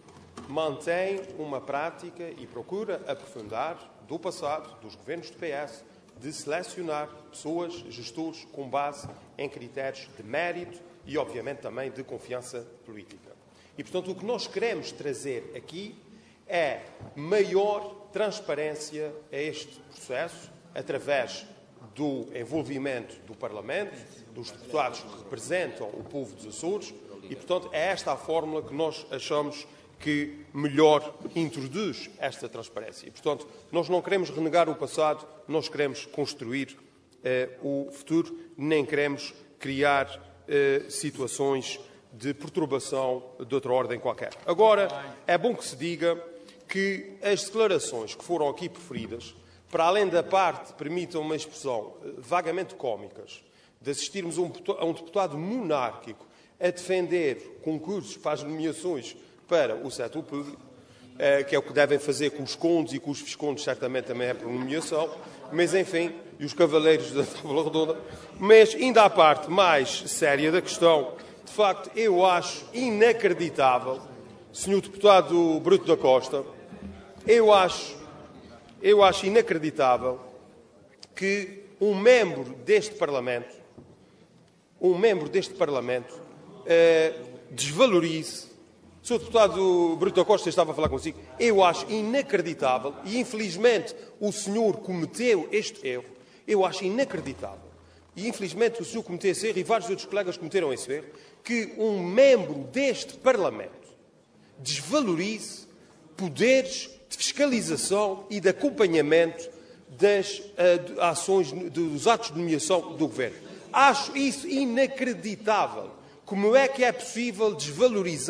mantém uma prática e procura aprofundar do passado, dos governos do P S, de selecionar pessoas, gestores, com base em critérios de mérito e, obviamente, também de confiança política. E, portanto, o que nós queremos trazer aqui é maior transparência a este processo, através do envolvimento do Parlamento, dos deputados que representam o povo dos Açores, e, portanto, é esta a fórmula que nós achamos que melhor introduz esta transparência. E, portanto, nós não queremos renegar o passado, nós queremos construir eh, o futuro, nem queremos criar eh, situações de perturbação de outra ordem qualquer. Agora, é bom que se diga que as declarações que foram aqui proferidas, para além da parte, permitam uma expressão, vagamente cómicas, de assistirmos a um deputado monárquico a defender concursos para as nomeações para o setor público, que é o que devem fazer com os condes e com os viscondes, certamente também é por nomeação, mas enfim, e os cavaleiros da Tábua Redonda. Mas ainda à parte mais séria da questão, de facto, eu acho inacreditável, senhor Deputado Bruto da Costa, eu acho, eu acho inacreditável que um membro deste Parlamento, um membro deste Parlamento, eh, desvalorize. O senhor Deputado Bruto da Costa estava a falar consigo. Eu acho inacreditável, e infelizmente o senhor cometeu este erro, eu acho inacreditável, e infelizmente o senhor cometeu esse erro e vários outros colegas cometeram esse erro, que um membro deste Parlamento desvalorize poderes de fiscalização e de acompanhamento das uh, ações, dos atos de nomeação do Governo. Acho isso inacreditável. Como é que é possível desvalorizar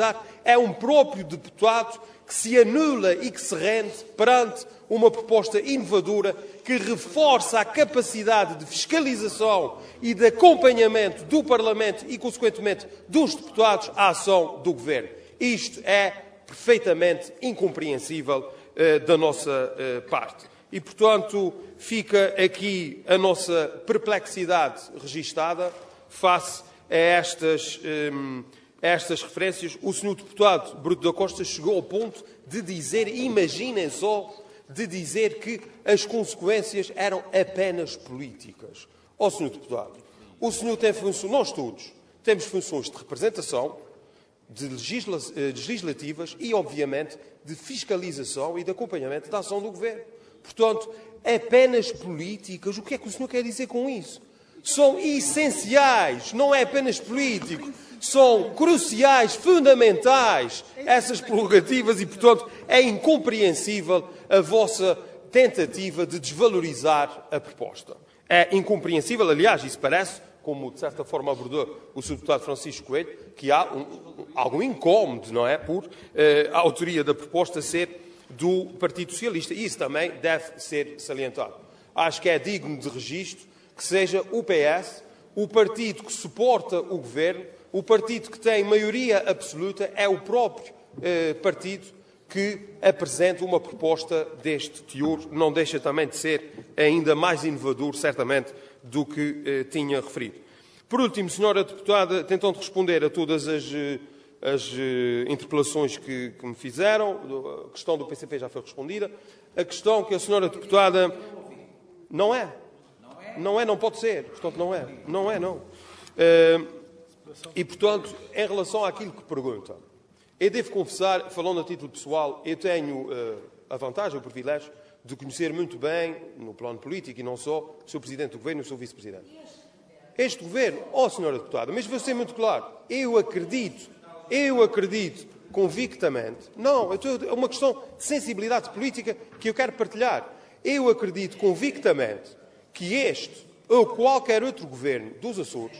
é um próprio deputado que se anula e que se rende perante uma proposta inovadora que reforça a capacidade de fiscalização e de acompanhamento do Parlamento e, consequentemente, dos deputados à ação do Governo. Isto é perfeitamente incompreensível eh, da nossa eh, parte. E, portanto, fica aqui a nossa perplexidade registada face a estas, um, a estas referências. O senhor deputado Bruto da Costa chegou ao ponto de dizer, imaginem só, de dizer que as consequências eram apenas políticas. Ó senhor deputado, o senhor tem funções, nós todos temos funções de representação, de legisla, legislativas e, obviamente, de fiscalização e de acompanhamento da ação do Governo. Portanto, apenas políticas, o que é que o senhor quer dizer com isso? São essenciais, não é apenas político, são cruciais, fundamentais essas prerrogativas e, portanto, é incompreensível a vossa tentativa de desvalorizar a proposta. É incompreensível, aliás, isso parece, como de certa forma abordou o senhor deputado Francisco Coelho, que há um, algum incómodo, não é, por eh, a autoria da proposta ser do Partido Socialista. E isso também deve ser salientado. Acho que é digno de registro que seja o P S, o partido que suporta o Governo, o partido que tem maioria absoluta, é o próprio eh, partido que apresenta uma proposta deste teor. Não deixa também de ser ainda mais inovador, certamente, do que eh, tinha referido. Por último, senhora deputada, tentando responder a todas as, as eh, interpelações que, que me fizeram, a questão do P C P já foi respondida, a questão que a senhora deputada... Não é. Não é, não pode ser. Portanto, não é. Não é, não. Uh, e, portanto, em relação àquilo que pergunta, eu devo confessar, falando a título pessoal, eu tenho uh, a vantagem, o privilégio, de conhecer muito bem, no plano político e não só, o senhor Presidente do Governo e o senhor Vice-Presidente. Este Governo, ó, oh, senhora deputada, mas vou ser muito claro, eu acredito, eu acredito convictamente, não, é uma questão de sensibilidade política que eu quero partilhar, eu acredito convictamente que este ou qualquer outro governo dos Açores,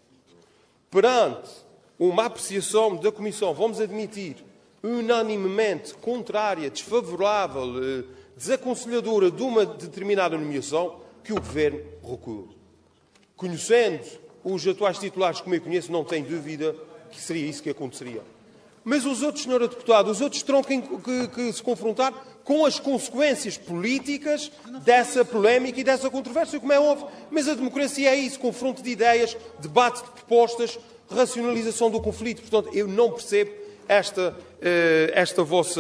perante uma apreciação da Comissão, vamos admitir, unanimemente contrária, desfavorável, desaconselhadora de uma determinada nomeação, que o Governo recua. Conhecendo os atuais titulares, como eu conheço, não tenho dúvida que seria isso que aconteceria. Mas os outros, senhora deputada, os outros terão que, que, que se confrontar com as consequências políticas dessa polémica e dessa controvérsia, como é óbvio. Mas a democracia é isso, confronto de ideias, debate de propostas, racionalização do conflito. Portanto, eu não percebo esta, esta vossa,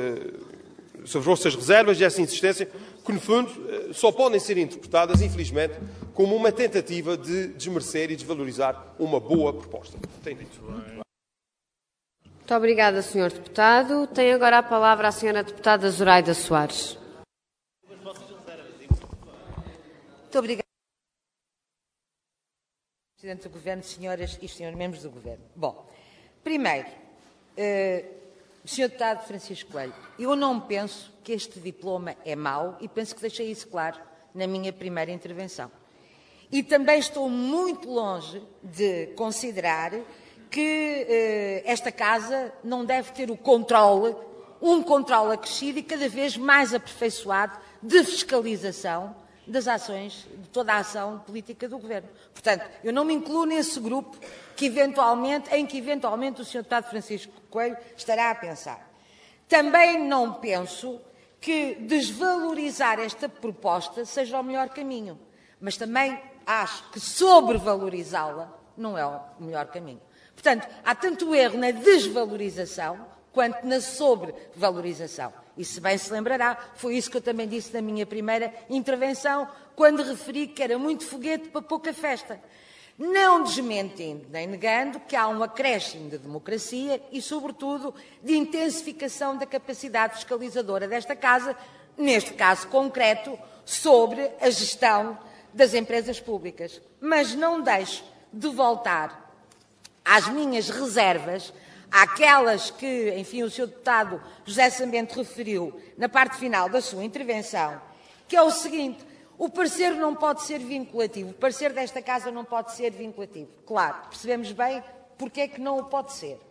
as vossas reservas e essa insistência, que, no fundo, só podem ser interpretadas, infelizmente, como uma tentativa de desmerecer e desvalorizar uma boa proposta. Tem dito. Muito obrigada, senhor deputado. Tem agora a palavra a senhora deputada Zoraida Soares. Muito obrigada, Presidente do Governo, senhoras e senhores membros do Governo. Bom, primeiro, uh, senhor deputado Francisco Coelho, eu não penso que este diploma é mau e penso que deixei isso claro na minha primeira intervenção. E também estou muito longe de considerar que eh, esta Casa não deve ter o controle, um controle acrescido e cada vez mais aperfeiçoado de fiscalização das ações, de toda a ação política do Governo. Portanto, eu não me incluo nesse grupo que eventualmente, em que eventualmente o senhor deputado Francisco Coelho estará a pensar. Também não penso que desvalorizar esta proposta seja o melhor caminho, mas também acho que sobrevalorizá-la não é o melhor caminho. Portanto, há tanto erro na desvalorização quanto na sobrevalorização. E, se bem se lembrará, foi isso que eu também disse na minha primeira intervenção, quando referi que era muito foguete para pouca festa. Não desmentindo nem negando que há um acréscimo de democracia e, sobretudo, de intensificação da capacidade fiscalizadora desta Casa, neste caso concreto, sobre a gestão das empresas públicas. Mas não deixo de voltar às minhas reservas, àquelas que, enfim, o senhor deputado José Sambento referiu na parte final da sua intervenção, que é o seguinte: o parecer não pode ser vinculativo, o parecer desta Casa não pode ser vinculativo. Claro, percebemos bem porque é que não o pode ser.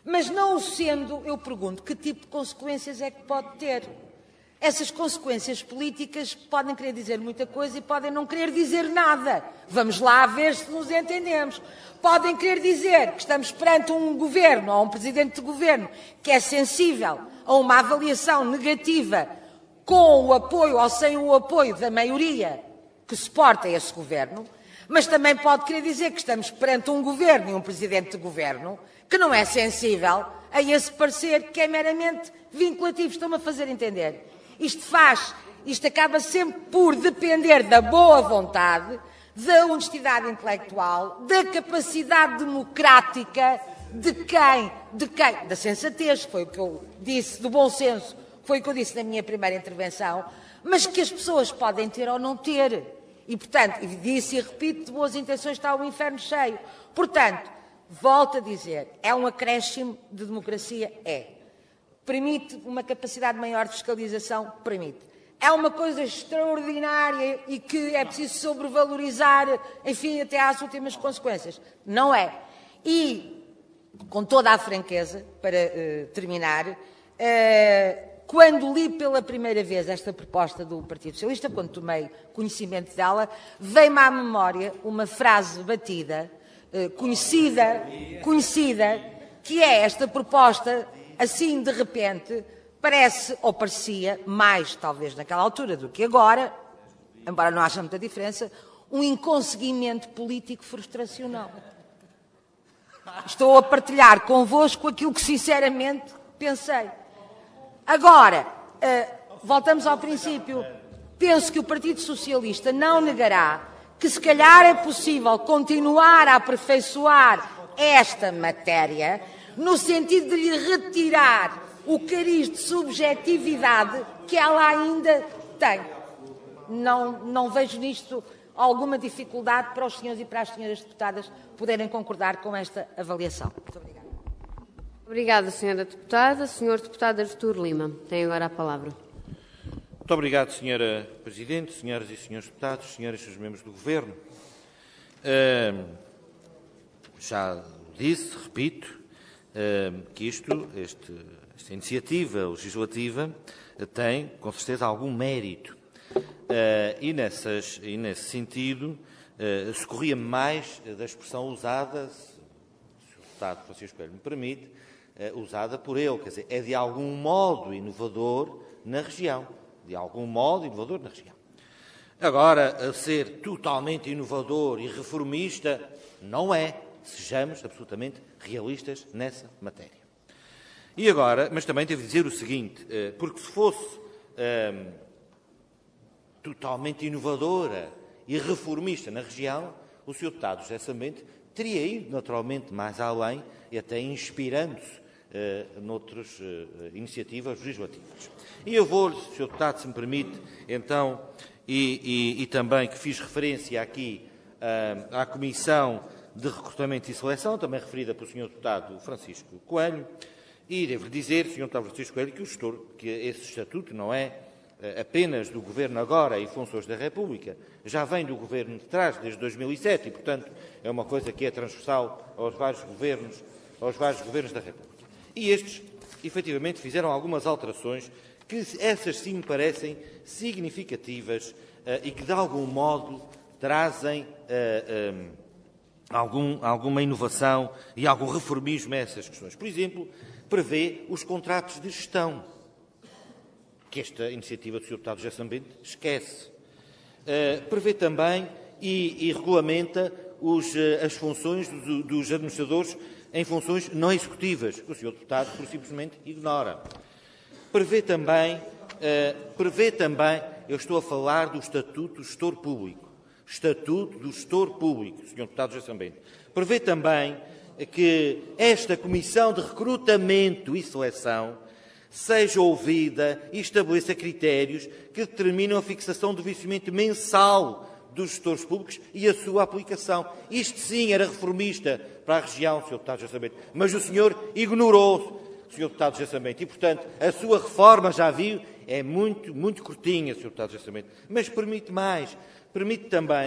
Mas não o sendo, eu pergunto, que tipo de consequências é que pode ter? Essas consequências políticas podem querer dizer muita coisa e podem não querer dizer nada. Vamos lá ver se nos entendemos. Podem querer dizer que estamos perante um governo ou um presidente de governo que é sensível a uma avaliação negativa com o apoio ou sem o apoio da maioria que suporta esse governo, mas também pode querer dizer que estamos perante um governo e um presidente de governo que não é sensível a esse parecer que é meramente vinculativo. Estão-me a fazer entender? Isto faz, isto acaba sempre por depender da boa vontade, da honestidade intelectual, da capacidade democrática de quem, de quem, da sensatez, foi o que eu disse, do bom senso, foi o que eu disse na minha primeira intervenção, mas que as pessoas podem ter ou não ter. E, portanto, e disse e repito, de boas intenções está o inferno cheio. Portanto, volto a dizer, é um acréscimo de democracia? É. Permite uma capacidade maior de fiscalização? Permite. É uma coisa extraordinária e que é preciso sobrevalorizar, enfim, até às últimas consequências? Não é. E, com toda a franqueza, para uh, terminar, uh, quando li pela primeira vez esta proposta do Partido Socialista, quando tomei conhecimento dela, veio-me à memória uma frase batida, uh, conhecida, conhecida, que é esta proposta, assim, de repente, parece, ou parecia, mais talvez naquela altura do que agora, embora não haja muita diferença, um inconseguimento político frustracional. Estou a partilhar convosco aquilo que sinceramente pensei. Agora, uh, voltamos ao princípio. Penso que o Partido Socialista não negará que se calhar é possível continuar a aperfeiçoar esta matéria no sentido de lhe retirar o cariz de subjetividade que ela ainda tem. Não, não vejo nisto alguma dificuldade para os senhores e para as senhoras deputadas poderem concordar com esta avaliação. Muito obrigada. Obrigada, senhora deputada. Senhor deputado Artur Lima, tem agora a palavra. Muito obrigado, senhora Presidente, senhoras e senhores deputados, senhoras e senhores membros do Governo. Uh, já disse, repito, uh, que isto, este, esta iniciativa legislativa tem, com certeza, algum mérito. Uh, e, nessas, e, nesse sentido, uh, socorria mais da expressão usada, se o deputado Francisco Coelho me permite, uh, usada por ele, quer dizer, é de algum modo inovador na região. De algum modo inovador na região. Agora, a ser totalmente inovador e reformista, não é. Sejamos absolutamente realistas nessa matéria. E agora, mas também devo dizer o seguinte, porque se fosse um, totalmente inovadora e reformista na região, o senhor deputado José Sambente teria ido naturalmente mais além e até inspirando-se Uh, noutras uh, iniciativas legislativas. E eu vou, senhor Deputado, se me permite, então, e, e, e também que fiz referência aqui uh, à Comissão de Recrutamento e Seleção, também referida pelo senhor Deputado Francisco Coelho, e devo-lhe dizer, senhor Deputado Francisco Coelho, que, o gestor, que esse estatuto não é uh, apenas do Governo agora e funções da República, já vem do Governo de trás, desde dois mil e sete, e, portanto, é uma coisa que é transversal aos vários governos, aos vários governos da República. E estes, efetivamente, fizeram algumas alterações que, essas sim, me parecem significativas uh, e que, de algum modo, trazem uh, um, algum, alguma inovação e algum reformismo a essas questões. Por exemplo, prevê os contratos de gestão, que esta iniciativa do senhor Deputado José Sambente esquece. Uh, prevê também e, e regulamenta os, uh, as funções dos, dos administradores em funções não executivas, que o senhor Deputado, por simplesmente, ignora. Prevê também, uh, prevê também, eu estou a falar do Estatuto do Gestor Público, Estatuto do Gestor Público, senhor Deputado José Sambente. Prevê também que esta Comissão de Recrutamento e Seleção seja ouvida e estabeleça critérios que determinam a fixação do vencimento mensal dos gestores públicos e a sua aplicação. Isto sim era reformista para a região, senhor Deputado José Sambente, mas o senhor ignorou, senhor Deputado José Sambente, e, portanto, a sua reforma, já viu, é muito, muito curtinha, senhor Deputado José Sambente, mas permite mais, permite também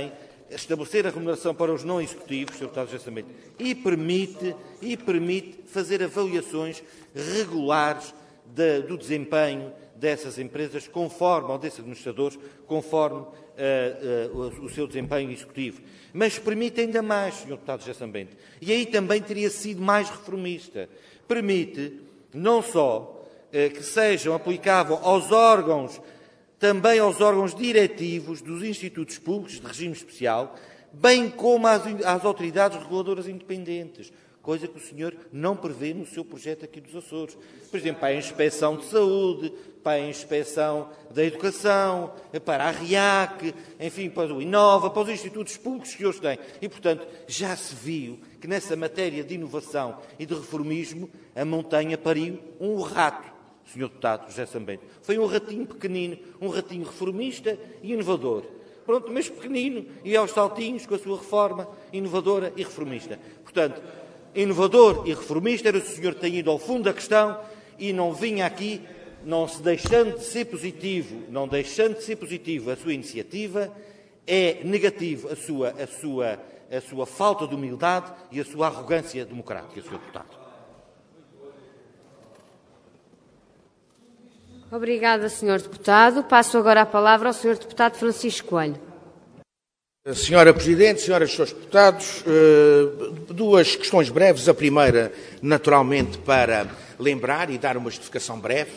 estabelecer a remuneração para os não executivos, senhor Deputado José Sambento, e permite, e permite fazer avaliações regulares de, do desempenho dessas empresas, conforme, ou desses administradores, conforme uh, uh, o, o seu desempenho executivo. Mas permite ainda mais, senhor Deputado José Sambento, e aí também teria sido mais reformista. Permite não só uh, que sejam aplicáveis aos órgãos, também aos órgãos diretivos dos institutos públicos de regime especial, bem como às, às autoridades reguladoras independentes, coisa que o senhor não prevê no seu projeto aqui dos Açores. Por exemplo, para a Inspeção de Saúde, para a Inspeção da Educação, para a RIAC, enfim, para o Inova, para os institutos públicos que hoje têm. E, portanto, já se viu que nessa matéria de inovação e de reformismo a montanha pariu um rato. senhor Deputado José Sambento. Foi um ratinho pequenino, um ratinho reformista e inovador. Pronto, mas pequenino e aos saltinhos com a sua reforma inovadora e reformista. Portanto, inovador e reformista era o senhor que tem ido ao fundo da questão e não vinha aqui, não se deixando de ser positivo, não deixando de ser positivo a sua iniciativa, é negativo a sua, a sua, a sua falta de humildade e a sua arrogância democrática, senhor Deputado. Obrigada, senhor Deputado. Passo agora a palavra ao senhor Deputado Francisco Coelho. Senhora Presidente, senhoras e senhores deputados, duas questões breves. A primeira, naturalmente, para lembrar e dar uma justificação breve,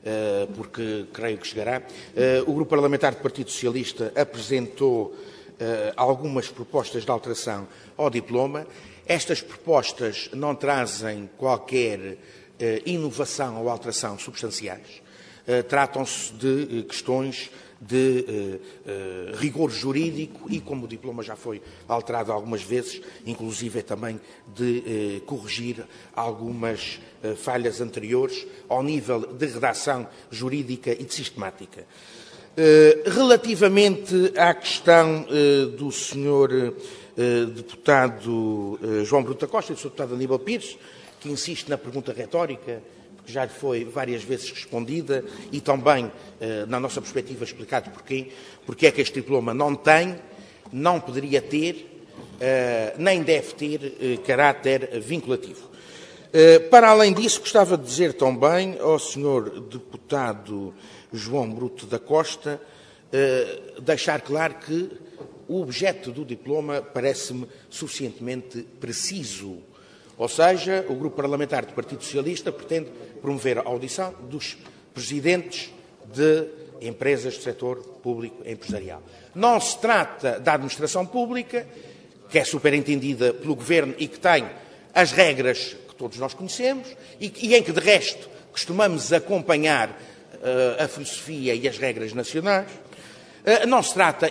porque creio que chegará. O Grupo Parlamentar do Partido Socialista apresentou algumas propostas de alteração ao diploma. Estas propostas não trazem qualquer inovação ou alteração substanciais. Tratam-se de questões de uh, uh, rigor jurídico e, como o diploma já foi alterado algumas vezes, inclusive também de uh, corrigir algumas uh, falhas anteriores ao nível de redação jurídica e de sistemática. Uh, relativamente à questão uh, do senhor uh, deputado uh, João Bruto da Costa e do senhor deputado Aníbal Pires, que insiste na pergunta retórica, que já lhe foi várias vezes respondida e também, na nossa perspectiva, explicado porquê. Porque é que este diploma não tem, não poderia ter, nem deve ter caráter vinculativo. Para além disso, gostava de dizer também ao senhor deputado João Bruto da Costa, deixar claro que o objeto do diploma parece-me suficientemente preciso. Ou seja, o Grupo Parlamentar do Partido Socialista pretende promover a audição dos presidentes de empresas do setor público empresarial. Não se trata da administração pública, que é superentendida pelo Governo e que tem as regras que todos nós conhecemos e, e em que, de resto, costumamos acompanhar uh, a filosofia e as regras nacionais. Uh, não se trata...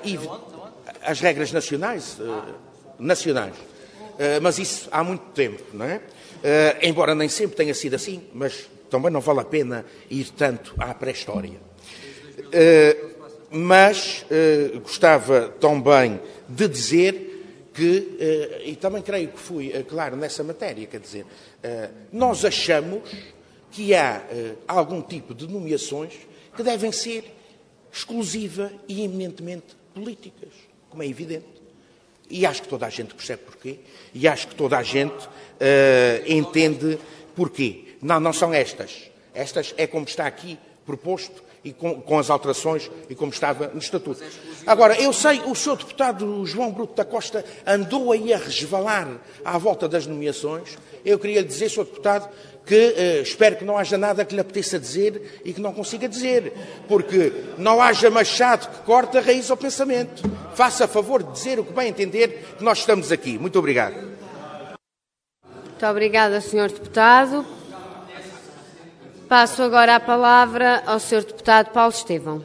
As regras nacionais? Uh, nacionais. Uh, mas isso há muito tempo, não é? Uh, embora nem sempre tenha sido assim, mas também não vale a pena ir tanto à pré-história. Uh, mas uh, gostava também de dizer que, uh, e também creio que fui uh, claro nessa matéria, quer dizer, uh, nós achamos que há uh, algum tipo de nomeações que devem ser exclusiva e eminentemente políticas, como é evidente. E acho que toda a gente percebe porquê. E acho que toda a gente uh, entende porquê. Não, não são estas. Estas é como está aqui proposto e com, com as alterações e como estava no Estatuto. Agora, eu sei, o senhor deputado João Bruto da Costa andou aí a resvalar à volta das nomeações. Eu queria lhe dizer, senhor deputado, que uh, espero que não haja nada que lhe apeteça dizer e que não consiga dizer, porque não haja machado que corte a raiz ao pensamento. Faça a favor de dizer o que bem entender que nós estamos aqui. Muito obrigado. Muito obrigada, senhor deputado. Passo agora a palavra ao senhor deputado Paulo Estevão.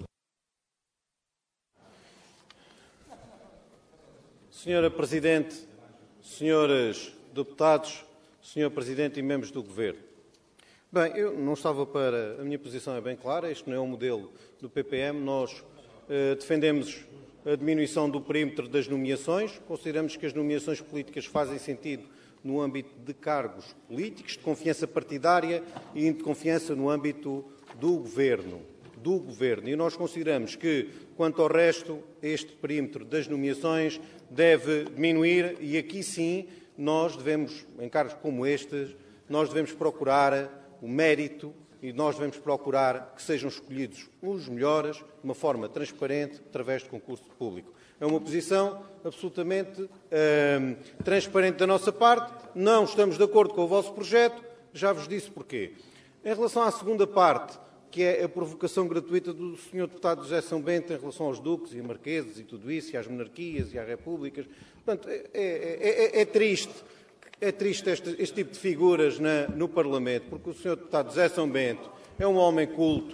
Senhora Presidente, senhores deputados, senhor Presidente e membros do Governo. Bem, eu não estava para... A minha posição é bem clara, este não é o modelo do P P M. Nós eh, defendemos a diminuição do perímetro das nomeações, consideramos que as nomeações políticas fazem sentido no âmbito de cargos políticos, de confiança partidária e de confiança no âmbito do Governo. do Governo. E nós consideramos que, quanto ao resto, este perímetro das nomeações deve diminuir e aqui sim nós devemos, em cargos como estes, nós devemos procurar o mérito e nós devemos procurar que sejam escolhidos os melhores de uma forma transparente através de concurso público. É uma posição absolutamente hum, transparente da nossa parte. Não estamos de acordo com o vosso projeto. Já vos disse porquê. Em relação à segunda parte, que é a provocação gratuita do senhor Deputado José São Bento em relação aos duques e marqueses e tudo isso, e às monarquias e às repúblicas. Portanto, é, é, é, é triste, é triste este, este tipo de figuras na, no Parlamento, porque o senhor Deputado José São Bento é um homem culto,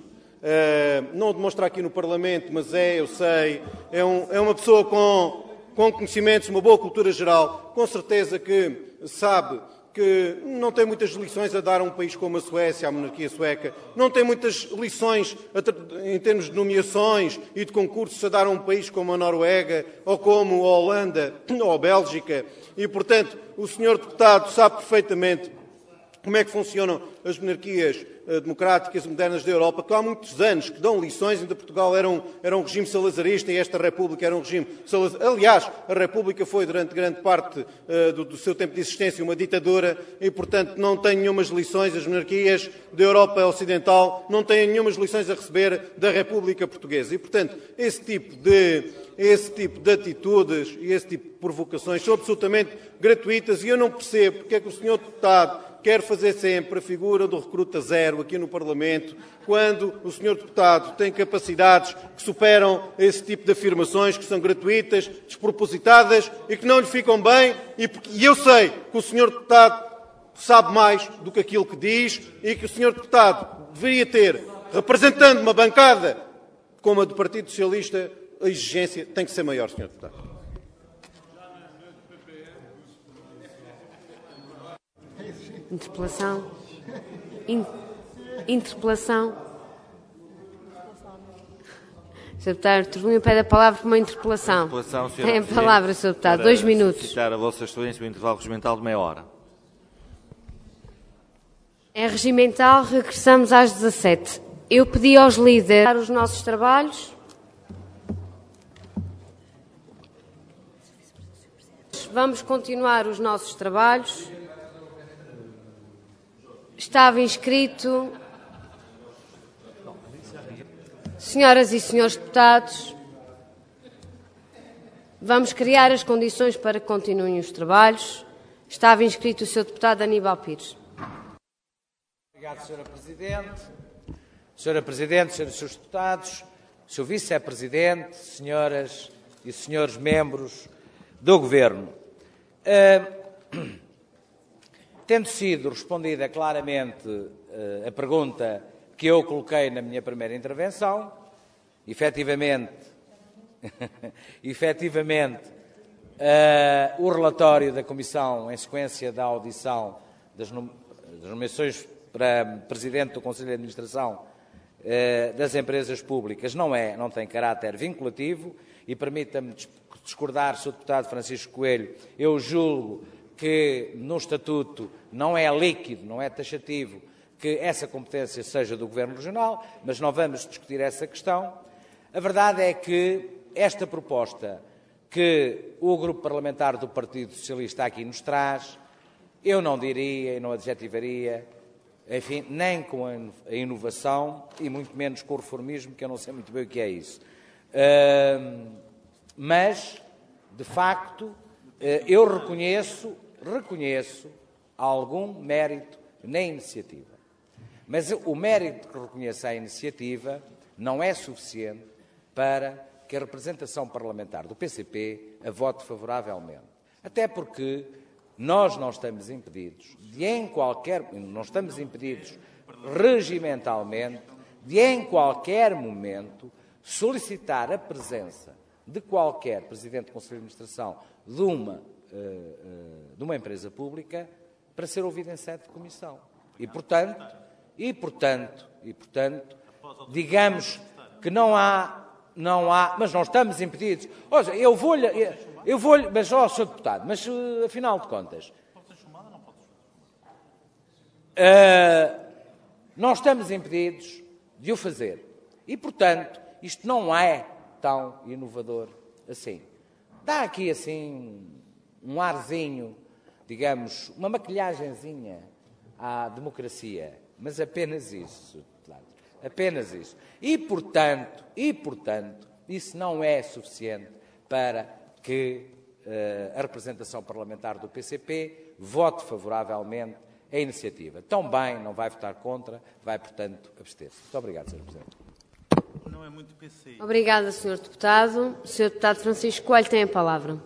uh, não o demonstra aqui no Parlamento, mas é, eu sei, é, um, é uma pessoa com, com conhecimentos, uma boa cultura geral, com certeza que sabe que não tem muitas lições a dar a um país como a Suécia, a monarquia sueca, não tem muitas lições em termos de nomeações e de concursos a dar a um país como a Noruega, ou como a Holanda, ou a Bélgica, e, portanto, o senhor deputado sabe perfeitamente como é que funcionam as monarquias uh, democráticas modernas da Europa, que há muitos anos que dão lições. Ainda Portugal era um, era um regime salazarista e esta República era um regime salazarista. Aliás, a República foi, durante grande parte uh, do, do seu tempo de existência, uma ditadura e, portanto, não tem nenhumas lições. As monarquias da Europa Ocidental não têm nenhumas lições a receber da República Portuguesa. E, portanto, esse tipo de, esse tipo de atitudes e esse tipo de provocações são absolutamente gratuitas e eu não percebo porque é que o senhor deputado quer fazer sempre a figura do recruta zero aqui no Parlamento, quando o senhor deputado tem capacidades que superam esse tipo de afirmações, que são gratuitas, despropositadas e que não lhe ficam bem, e, porque, e eu sei que o senhor deputado sabe mais do que aquilo que diz e que o senhor deputado deveria ter, representando uma bancada como a do Partido Socialista, a exigência tem que ser maior, senhor deputado. Interpelação. In... Interpelação. senhor Deputado, Tertulliano pede a palavra para uma interpelação. interpelação Tem a palavra, senhor Deputado. Dois minutos. Citar a Vossa Excelência o intervalo regimental de meia hora. É regimental, regressamos às dezassete. Eu pedi aos líderes os nossos trabalhos. Vamos continuar os nossos trabalhos. Estava inscrito. Senhoras e senhores deputados, vamos criar as condições para que continuem os trabalhos. Estava inscrito o senhor deputado Aníbal Pires. Obrigado, senhora Presidente. senhora Presidente, senhores e senhores deputados, senhor Vice-Presidente, senhoras e senhores membros do Governo. Uh, Tendo sido respondida claramente uh, a pergunta que eu coloquei na minha primeira intervenção, efetivamente, efetivamente uh, o relatório da Comissão, em sequência da audição das, nom das nomeações para Presidente do Conselho de Administração uh, das empresas públicas, não, é, não tem caráter vinculativo e permita-me discordar, senhor Deputado Francisco Coelho, eu julgo que no Estatuto não é líquido, não é taxativo, que essa competência seja do Governo Regional, mas não vamos discutir essa questão. A verdade é que esta proposta que o Grupo Parlamentar do Partido Socialista aqui nos traz, eu não diria e não adjetivaria, enfim, nem com a inovação e muito menos com o reformismo, que eu não sei muito bem o que é isso. Uh, mas, de facto, uh, eu reconheço reconheço algum mérito na iniciativa. Mas o mérito que reconheço à iniciativa não é suficiente para que a representação parlamentar do P C P a vote favoravelmente. Até porque nós não estamos impedidos de em qualquer, não estamos impedidos regimentalmente de em qualquer momento solicitar a presença de qualquer Presidente do Conselho de Administração de uma de uma empresa pública para ser ouvido em sede de comissão. E, portanto, e, portanto, e, portanto, digamos que não há, não há, mas não estamos impedidos. Ou seja, eu vou-lhe, eu vou-lhe, mas, ó, senhor Deputado, mas, afinal de contas, uh, não estamos impedidos de o fazer. E, portanto, isto não é tão inovador assim. Dá aqui, assim, um arzinho, digamos, uma maquilhagenzinha à democracia, mas apenas isso, apenas isso. E, portanto, e, portanto, isso não é suficiente para que uh, a representação parlamentar do P C P vote favoravelmente a iniciativa. Também não vai votar contra, vai, portanto, abster-se. Muito obrigado, senhor Presidente. Não é muito P C I. Obrigada, senhor Deputado. O senhor Deputado Francisco Coelho tem a palavra.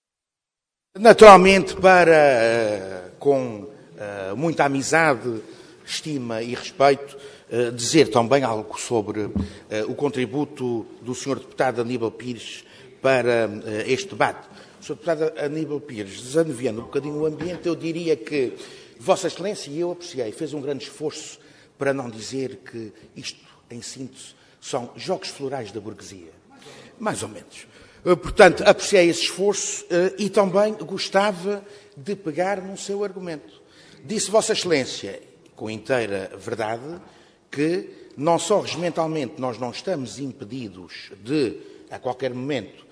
Naturalmente, para, uh, com uh, muita amizade, estima e respeito, uh, dizer também algo sobre uh, o contributo do senhor Deputado Aníbal Pires para uh, este debate. O senhor Deputado Aníbal Pires, desanuviando um bocadinho o ambiente, eu diria que Vossa Excelência, e eu apreciei, fez um grande esforço para não dizer que isto, em síntese, são jogos florais da burguesia. Mais ou menos. Portanto, apreciei esse esforço e também gostava de pegar no seu argumento. Disse Vossa Excelência, com inteira verdade, que não só regimentalmente nós não estamos impedidos de, a qualquer momento,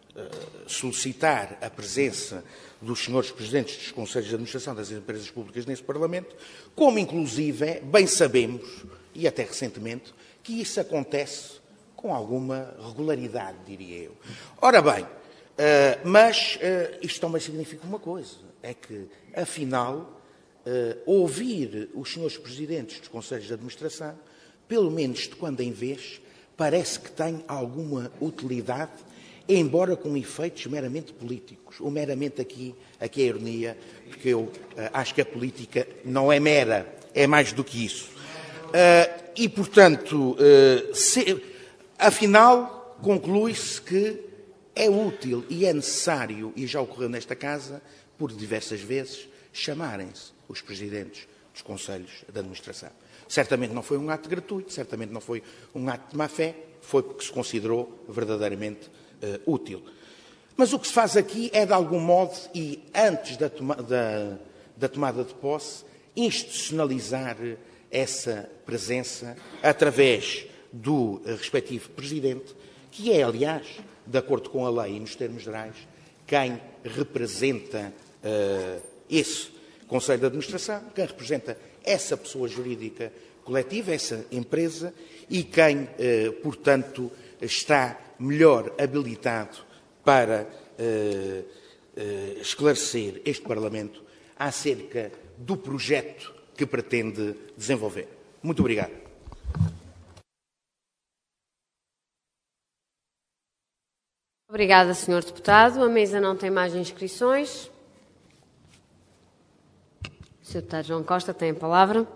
solicitar a presença dos senhores presidentes dos Conselhos de Administração das empresas públicas nesse Parlamento, como inclusive bem sabemos, e até recentemente, que isso acontece com alguma regularidade, diria eu. Ora bem, uh, mas uh, isto também significa uma coisa, é que, afinal, uh, ouvir os senhores presidentes dos Conselhos de Administração, pelo menos de quando em vez, parece que tem alguma utilidade, embora com efeitos meramente políticos. Ou meramente aqui, aqui é a ironia, porque eu uh, acho que a política não é mera, é mais do que isso. Uh, e, portanto, uh, se, afinal, conclui-se que é útil e é necessário, e já ocorreu nesta Casa, por diversas vezes, chamarem-se os presidentes dos Conselhos de Administração. Certamente não foi um ato gratuito, certamente não foi um ato de má-fé, foi porque se considerou verdadeiramente uh, útil. Mas o que se faz aqui é, de algum modo, e antes da, toma da, da tomada de posse, institucionalizar essa presença através do respectivo Presidente, que é, aliás, de acordo com a lei e nos termos gerais, quem representa uh, esse Conselho de Administração, quem representa essa pessoa jurídica coletiva, essa empresa, e quem, uh, portanto, está melhor habilitado para uh, uh, esclarecer este Parlamento acerca do projeto que pretende desenvolver. Muito obrigado. Obrigada, senhor Deputado. A mesa não tem mais inscrições. O senhor Deputado João Costa tem a palavra.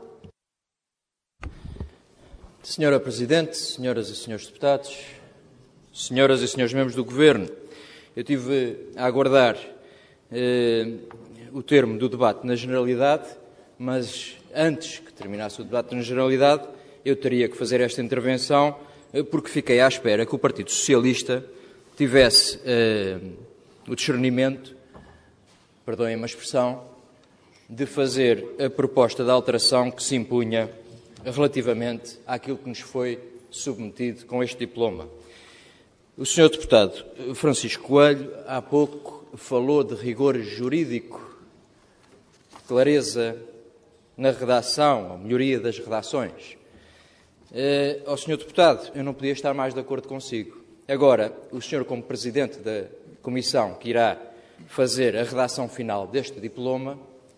Senhora Presidente, senhoras e senhores deputados, senhoras e senhores membros do Governo, eu tive a aguardar eh, o termo do debate na generalidade, mas antes que terminasse o debate na generalidade, eu teria que fazer esta intervenção eh, porque fiquei à espera que o Partido Socialista tivesse eh, o discernimento, perdoem-me a expressão, de fazer a proposta de alteração que se impunha relativamente àquilo que nos foi submetido com este diploma. O senhor Deputado Francisco Coelho, há pouco, falou de rigor jurídico, clareza na redação, a melhoria das redações. Eh, ao senhor Deputado, eu não podia estar mais de acordo consigo. Agora, o senhor, como Presidente da Comissão que irá fazer a redação final deste diploma,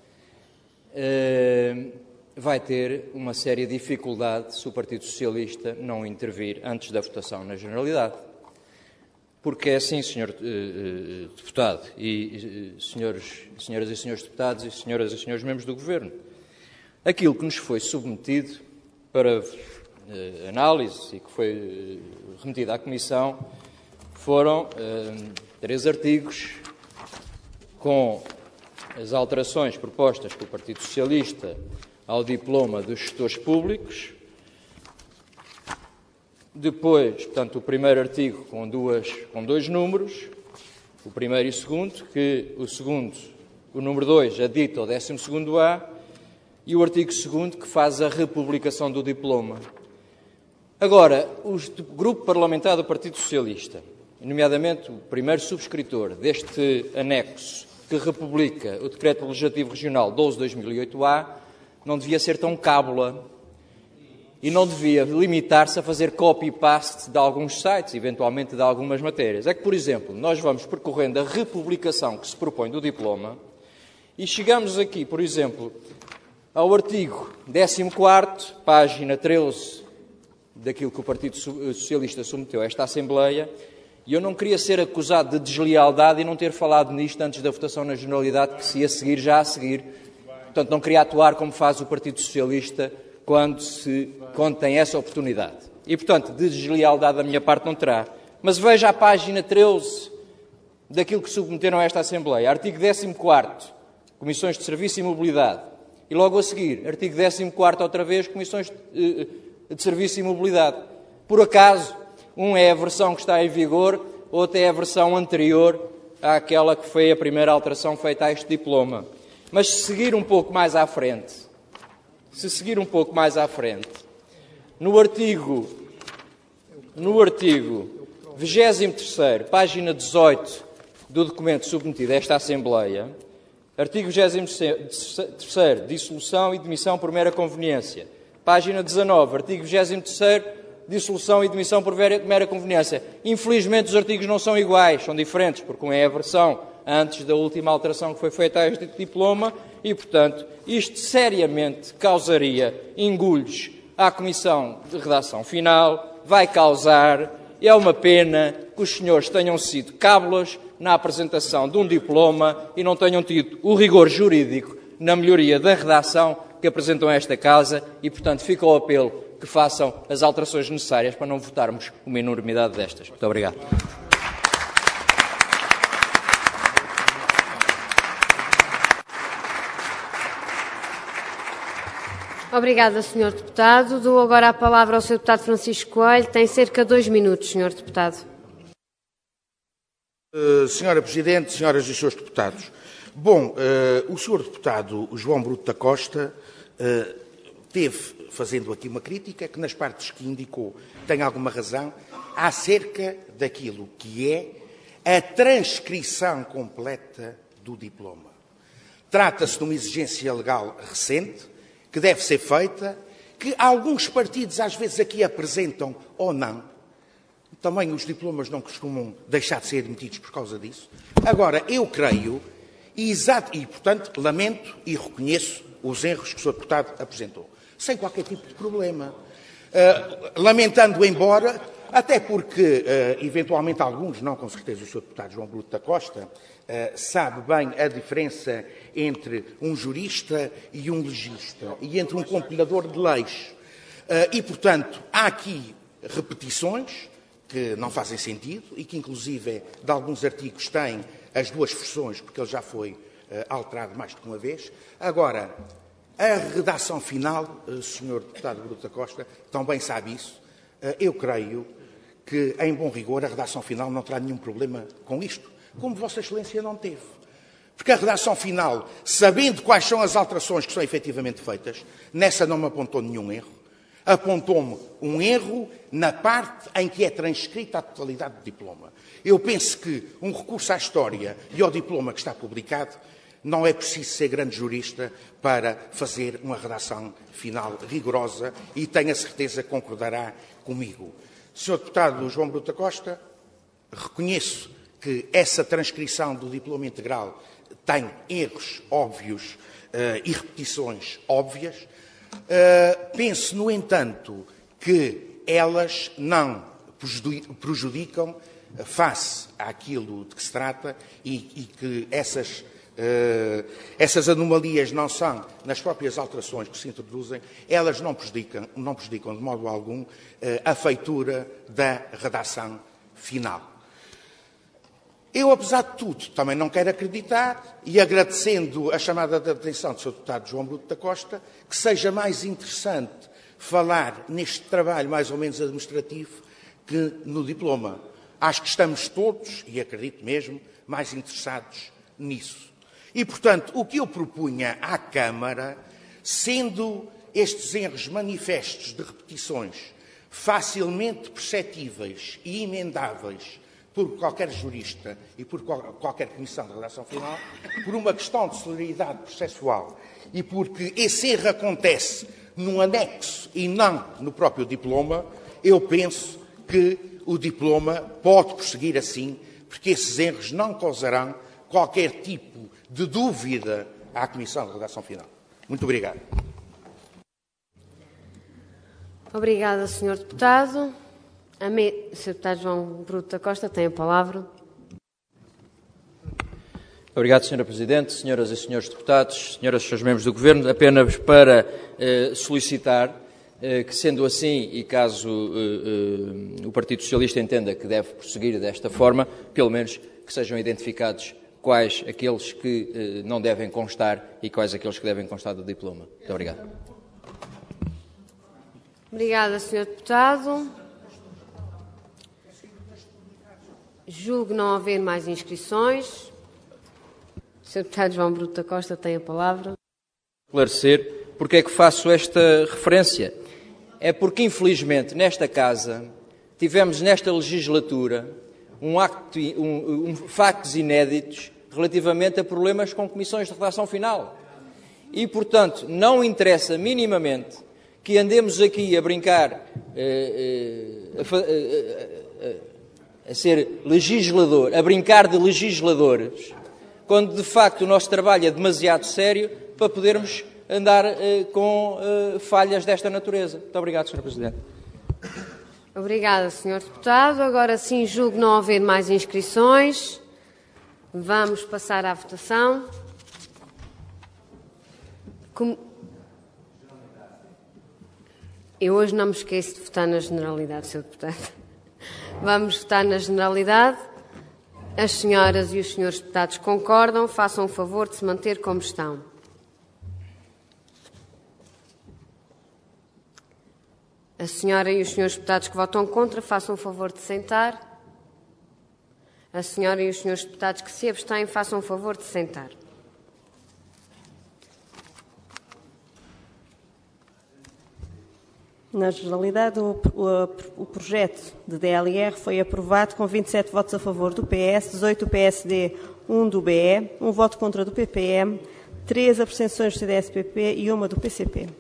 eh, vai ter uma séria dificuldade se o Partido Socialista não intervir antes da votação na generalidade. Porque é assim, senhor eh, Deputado, e eh, senhores, senhoras e senhores deputados, e senhoras e senhores membros do Governo, aquilo que nos foi submetido para eh, análise e que foi eh, remetido à Comissão foram eh, três artigos com as alterações propostas pelo Partido Socialista ao diploma dos gestores públicos. Depois, portanto, o primeiro artigo com, duas, com dois números, o primeiro e o segundo, que o segundo, o número dois, adita ao décimo segundo A, e o artigo segundo, que faz a republicação do diploma. Agora, o Grupo Parlamentar do Partido Socialista, nomeadamente o primeiro subscritor deste anexo que republica o Decreto Legislativo Regional doze barra dois mil e oito-A, não devia ser tão cábula e não devia limitar-se a fazer copy-paste de alguns sites, eventualmente de algumas matérias. É que, por exemplo, nós vamos percorrendo a republicação que se propõe do diploma e chegamos aqui, por exemplo, ao artigo décimo quarto, página treze, daquilo que o Partido Socialista submeteu a esta Assembleia, e eu não queria ser acusado de deslealdade e não ter falado nisto antes da votação na generalidade, que se ia seguir já a seguir. Portanto, não queria atuar como faz o Partido Socialista quando, se, quando tem essa oportunidade. E, portanto, de deslealdade da minha parte não terá. Mas veja a página treze daquilo que submeteram a esta Assembleia. Artigo décimo quarto, Comissões de Serviço e Mobilidade. E logo a seguir, artigo décimo quarto outra vez, Comissões de, de Serviço e Mobilidade. Por acaso, um é a versão que está em vigor, outra é a versão anterior àquela que foi a primeira alteração feita a este diploma. Mas se seguir um pouco mais à frente, se seguir um pouco mais à frente, no artigo, no artigo vigésimo terceiro, página dezoito do documento submetido a esta Assembleia, artigo vigésimo terceiro, dissolução e demissão por mera conveniência. Página dezanove, artigo vigésimo terceiro, dissolução e demissão por mera conveniência. Infelizmente os artigos não são iguais, são diferentes, porque um é a versão antes da última alteração que foi feita a este diploma e, portanto, isto seriamente causaria engulhos à Comissão de Redação Final, vai causar, é uma pena que os senhores tenham sido cábulas na apresentação de um diploma e não tenham tido o rigor jurídico na melhoria da redação que apresentam a esta Casa e, portanto, fica o apelo que façam as alterações necessárias para não votarmos uma enormidade destas. Muito obrigado. Obrigada, senhor Deputado. Dou agora a palavra ao senhor Deputado Francisco Coelho. Tem cerca de dois minutos, senhor Deputado. Uh, senhora Presidente, senhoras e senhores Deputados. Bom, uh, o senhor Deputado João Bruto da Costa uh, teve, fazendo aqui uma crítica, que nas partes que indicou tem alguma razão, acerca daquilo que é a transcrição completa do diploma. Trata-se de uma exigência legal recente, que deve ser feita, que alguns partidos às vezes aqui apresentam ou não. Também os diplomas não costumam deixar de ser admitidos por causa disso. Agora, eu creio, e, exato, e portanto, lamento e reconheço os erros que o senhor Deputado apresentou, sem qualquer tipo de problema. Uh, lamentando embora, até porque, uh, eventualmente alguns, não com certeza o senhor Deputado João Bruto da Costa, uh, sabe bem a diferença entre um jurista e um legista, e entre um compilador de leis. Uh, e, portanto, há aqui repetições que não fazem sentido e que, inclusive, de alguns artigos têm as duas versões, porque ele já foi uh, alterado mais de uma vez. Agora, a redação final, uh, senhor Deputado Bruto da Costa, também sabe isso. Uh, eu creio que, em bom rigor, a redação final não terá nenhum problema com isto, como Vossa Excelência não teve. Porque a redação final, sabendo quais são as alterações que são efetivamente feitas, nessa não me apontou nenhum erro. Apontou-me um erro na parte em que é transcrita a totalidade do diploma. Eu penso que um recurso à história e ao diploma que está publicado não é preciso ser grande jurista para fazer uma redação final rigorosa e tenho a certeza que concordará comigo. senhor Deputado João Bruto da Costa, reconheço que essa transcrição do diploma integral tem erros óbvios uh, e repetições óbvias. Uh, penso, no entanto, que elas não prejudicam face àquilo de que se trata e, e que essas, uh, essas anomalias não são, nas próprias alterações que se introduzem, elas não prejudicam, não prejudicam de modo algum uh, a feitura da redação final. Eu, apesar de tudo, também não quero acreditar, e agradecendo a chamada de atenção do senhor Deputado João Bruto da Costa, que seja mais interessante falar neste trabalho mais ou menos administrativo que no diploma. Acho que estamos todos, e acredito mesmo, mais interessados nisso. E, portanto, o que eu propunha à Câmara, sendo estes erros manifestos de repetições facilmente perceptíveis e emendáveis por qualquer jurista e por qualquer comissão de redação final, por uma questão de celeridade processual e porque esse erro acontece num anexo e não no próprio diploma, eu penso que o diploma pode prosseguir assim, porque esses erros não causarão qualquer tipo de dúvida à comissão de redação final. Muito obrigado. Obrigada, senhor Deputado. A me... senhor Deputado João Bruto da Costa tem a palavra. Obrigado, senhora Presidente, senhoras e senhores deputados, senhoras e senhores membros do Governo, apenas para eh, solicitar eh, que, sendo assim, e caso eh, eh, o Partido Socialista entenda que deve prosseguir desta forma, pelo menos que sejam identificados quais aqueles que eh, não devem constar e quais aqueles que devem constar do diploma. Muito obrigado. Obrigada, senhor Deputado. Julgo não haver mais inscrições. O senhor Deputado João Bruto da Costa tem a palavra. Esclarecer porque é que faço esta referência. É porque, infelizmente, nesta Casa, tivemos nesta legislatura um acto, um, um, factos inéditos relativamente a problemas com comissões de redação final. E, portanto, não interessa minimamente que andemos aqui a brincar, eh, eh, a, a, a ser legislador, a brincar de legisladores, quando de facto o nosso trabalho é demasiado sério para podermos andar eh, com eh, falhas desta natureza. Muito obrigado, senhor Presidente. Obrigada, senhor Deputado. Agora sim, julgo não haver mais inscrições. Vamos passar à votação. Como... Eu hoje não me esqueço de votar na generalidade, senhor Deputado. Vamos votar na generalidade. As senhoras e os senhores deputados concordam. Façam o favor de se manter como estão. A senhora e os senhores deputados que votam contra, façam o favor de sentar. A senhora e os senhores deputados que se abstêm, façam o favor de sentar. Na generalidade, o, o, o projeto de D L R foi aprovado com vinte e sete votos a favor do P S, dezoito do P S D, um do B E, um voto contra do P P M, três abstenções do C D S P P e uma do P C P.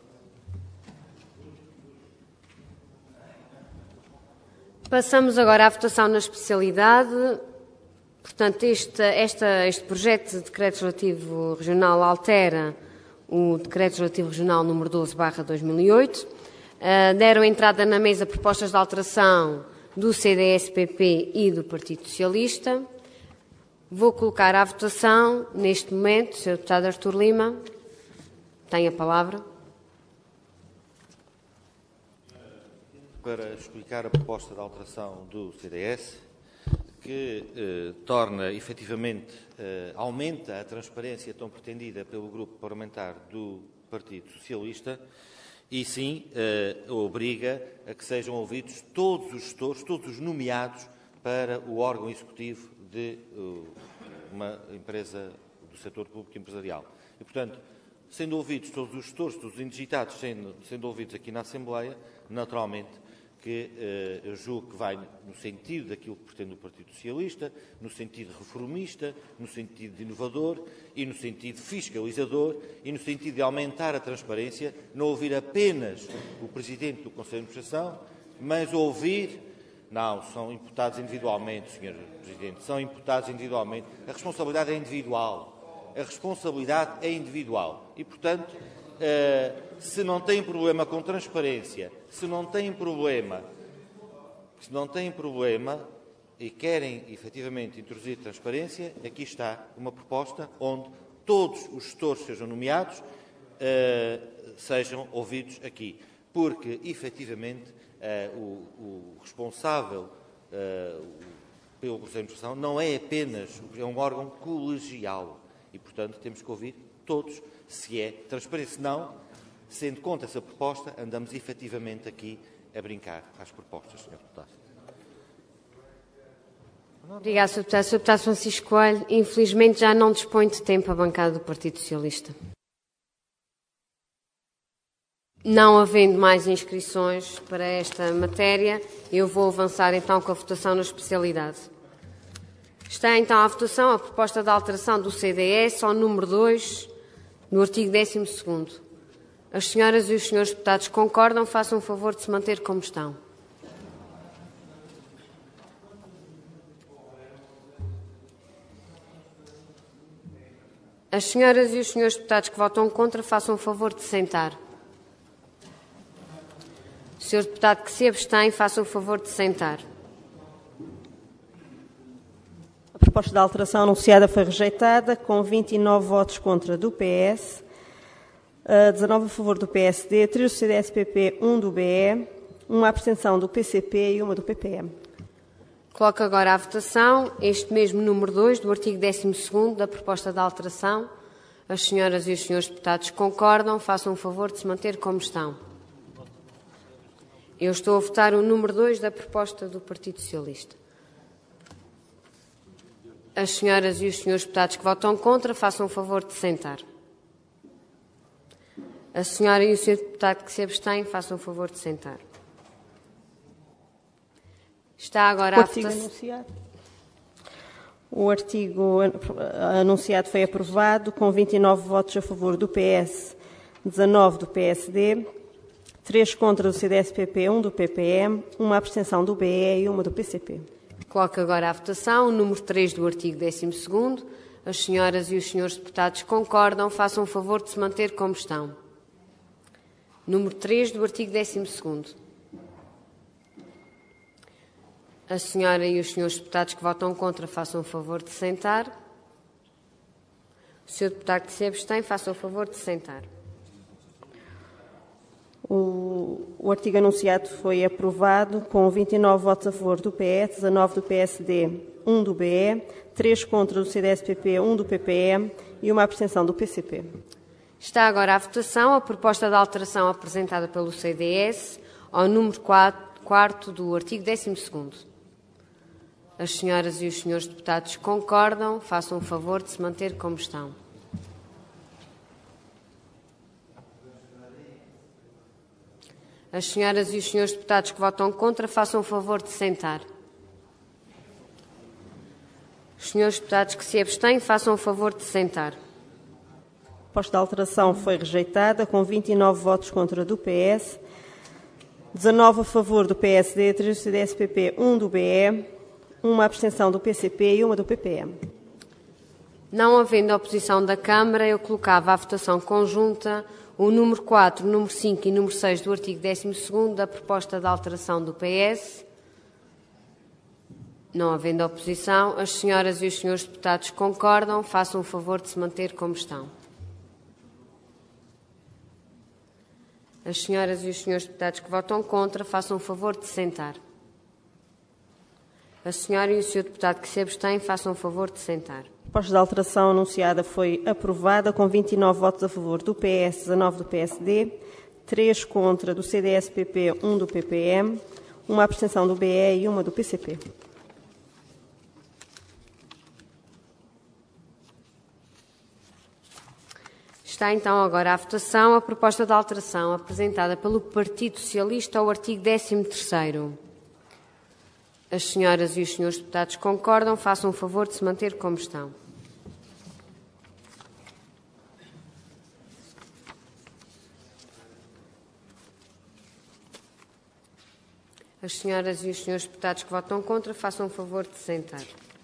Passamos agora à votação na especialidade. Portanto, este, esta, este projeto de decreto legislativo regional altera o decreto legislativo regional número doze barra dois mil e oito. Uh, deram entrada na mesa propostas de alteração do C D S P P e do Partido Socialista. Vou colocar à votação, neste momento, o senhor Deputado Artur Lima tem a palavra. Para explicar a proposta de alteração do C D S, que eh, torna, efetivamente, eh, aumenta a transparência tão pretendida pelo grupo parlamentar do Partido Socialista e, sim, eh, obriga a que sejam ouvidos todos os gestores, todos os nomeados para o órgão executivo de uh, uma empresa do setor público empresarial. E, portanto, sendo ouvidos todos os gestores, todos os indigitados, sendo, sendo ouvidos aqui na Assembleia, naturalmente, que eh, eu julgo que vai no sentido daquilo que pretende o Partido Socialista, no sentido reformista, no sentido de inovador e no sentido fiscalizador e no sentido de aumentar a transparência, não ouvir apenas o Presidente do Conselho de Administração, mas ouvir... Não, são imputados individualmente, senhor Presidente, são imputados individualmente. A responsabilidade é individual. A responsabilidade é individual. E, portanto, eh, se não têm problema com transparência, se não têm problema, se não têm problema e querem efetivamente introduzir transparência, aqui está uma proposta onde todos os gestores sejam nomeados, eh, sejam ouvidos aqui. Porque, efetivamente, eh, o, o responsável eh, pelo Conselho de Administração não é apenas, é um órgão colegial. E, portanto, temos que ouvir todos se é transparente. Se não, sendo contra essa proposta, andamos efetivamente aqui a brincar às propostas, senhor Deputado. Obrigada, senhor Deputado. senhor Deputado Francisco Coelho, infelizmente já não dispõe de tempo a bancada do Partido Socialista. Não havendo mais inscrições para esta matéria, eu vou avançar então com a votação na especialidade. Está então à votação a proposta de alteração do C D S ao número dois, no artigo décimo segundo. As senhoras e os senhores deputados concordam, façam o favor de se manter como estão. As senhoras e os senhores deputados que votam contra, façam o favor de se sentar. O senhor deputado que se abstém, faça o favor de se sentar. A proposta de alteração anunciada foi rejeitada, com vinte e nove votos contra do P S, dezanove a favor do P S D, três do C D S P P, um do B E, uma abstenção do P C P e uma do P P M. Coloco agora à votação este mesmo número dois do artigo décimo segundo da proposta de alteração. As senhoras e os senhores deputados concordam, façam o favor de se manter como estão. Eu estou a votar o número dois da proposta do Partido Socialista. As senhoras e os senhores deputados que votam contra, façam o favor de se sentar. A senhora e o senhor deputado que se abstém, façam o favor de se sentar. Está agora o a artigo votação. Anunciado. O artigo anunciado foi aprovado, com vinte e nove votos a favor do P S, dezanove do P S D, três contra do C D S P P, um do P P M, uma abstenção do B E e uma do P C P. Coloco agora à votação o número três do artigo décimo segundo. As senhoras e os senhores deputados concordam, façam o favor de se manter como estão. Número três do artigo décimo segundo. A senhora e os senhores deputados que votam contra, façam o favor de se sentar. O senhor deputado que se abstém, faça o favor de se sentar. O, o artigo anunciado foi aprovado, com vinte e nove votos a favor do P S, dezanove do P S D, um do B E, três contra do C D S P P, um do P P M e uma abstenção do P C P. Está agora à votação a proposta de alteração apresentada pelo C D S ao número quatro do artigo décimo segundo. As senhoras e os senhores deputados concordam, façam o favor de se manter como estão. As senhoras e os senhores deputados que votam contra, façam o favor de se sentar. Os senhores deputados que se abstêm, façam o favor de se sentar. A proposta de alteração foi rejeitada, com vinte e nove votos contra do P S, dezanove a favor do P S D, três do C D S P P, um do B E, uma abstenção do P C P e uma do P P M. Não havendo oposição da Câmara, eu colocava à votação conjunta o número quatro, número cinco e número seis do artigo décimo segundo da proposta de alteração do P S. Não havendo oposição, as senhoras e os senhores deputados concordam, façam o favor de se manter como estão. As senhoras e os senhores deputados que votam contra, façam o favor de se sentar. A senhora e o senhor deputado que se abstém, façam o favor de se sentar. A proposta de alteração anunciada foi aprovada, com vinte e nove votos a favor do P S, dezanove do P S D, três contra do C D S P P, um do P P M, uma abstenção do B E e uma do P C P. Está então agora à votação a proposta de alteração apresentada pelo Partido Socialista ao artigo décimo terceiro. As senhoras e os senhores deputados concordam, façam o favor de se manter como estão. As senhoras e os senhores deputados que votam contra, façam o favor de se sentar.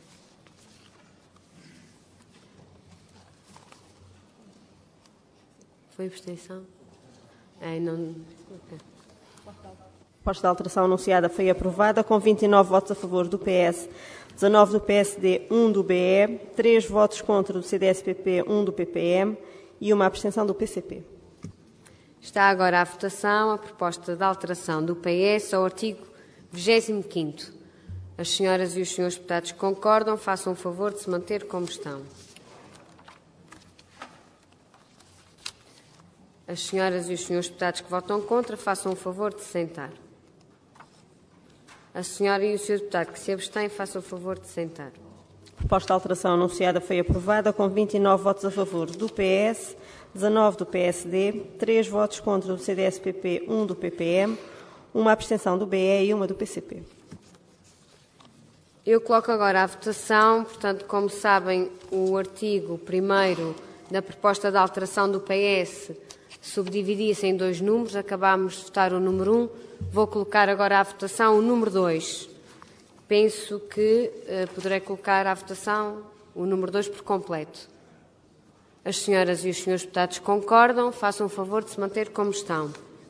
Foi abstenção? É, não... Okay. A proposta de alteração anunciada foi aprovada, com vinte e nove votos a favor do P S, dezanove do P S D, um do B E, três votos contra do C D S P P, um do P P M e uma abstenção do P C P. Está agora à votação a proposta de alteração do P S ao artigo vigésimo quinto. As senhoras e os senhores deputados que concordam, façam o favor de se manter como estão. As senhoras e os senhores deputados que votam contra, façam o favor de se sentar. A senhora e o senhor deputado que se abstém, façam o favor de sentar. A proposta de alteração anunciada foi aprovada com vinte e nove votos a favor do P S, dezanove do P S D, três votos contra do C D S P P, um do P P M, uma abstenção do B E e uma do P C P. Eu coloco agora à votação, portanto, como sabem, o artigo primeiro da proposta de alteração do P S subdividia-se em dois números, acabámos de votar o número um, vou colocar agora à votação o número dois. Penso que uh, poderei colocar à votação o número dois por completo. As senhoras e os senhores deputados concordam, façam o favor de se manter como estão.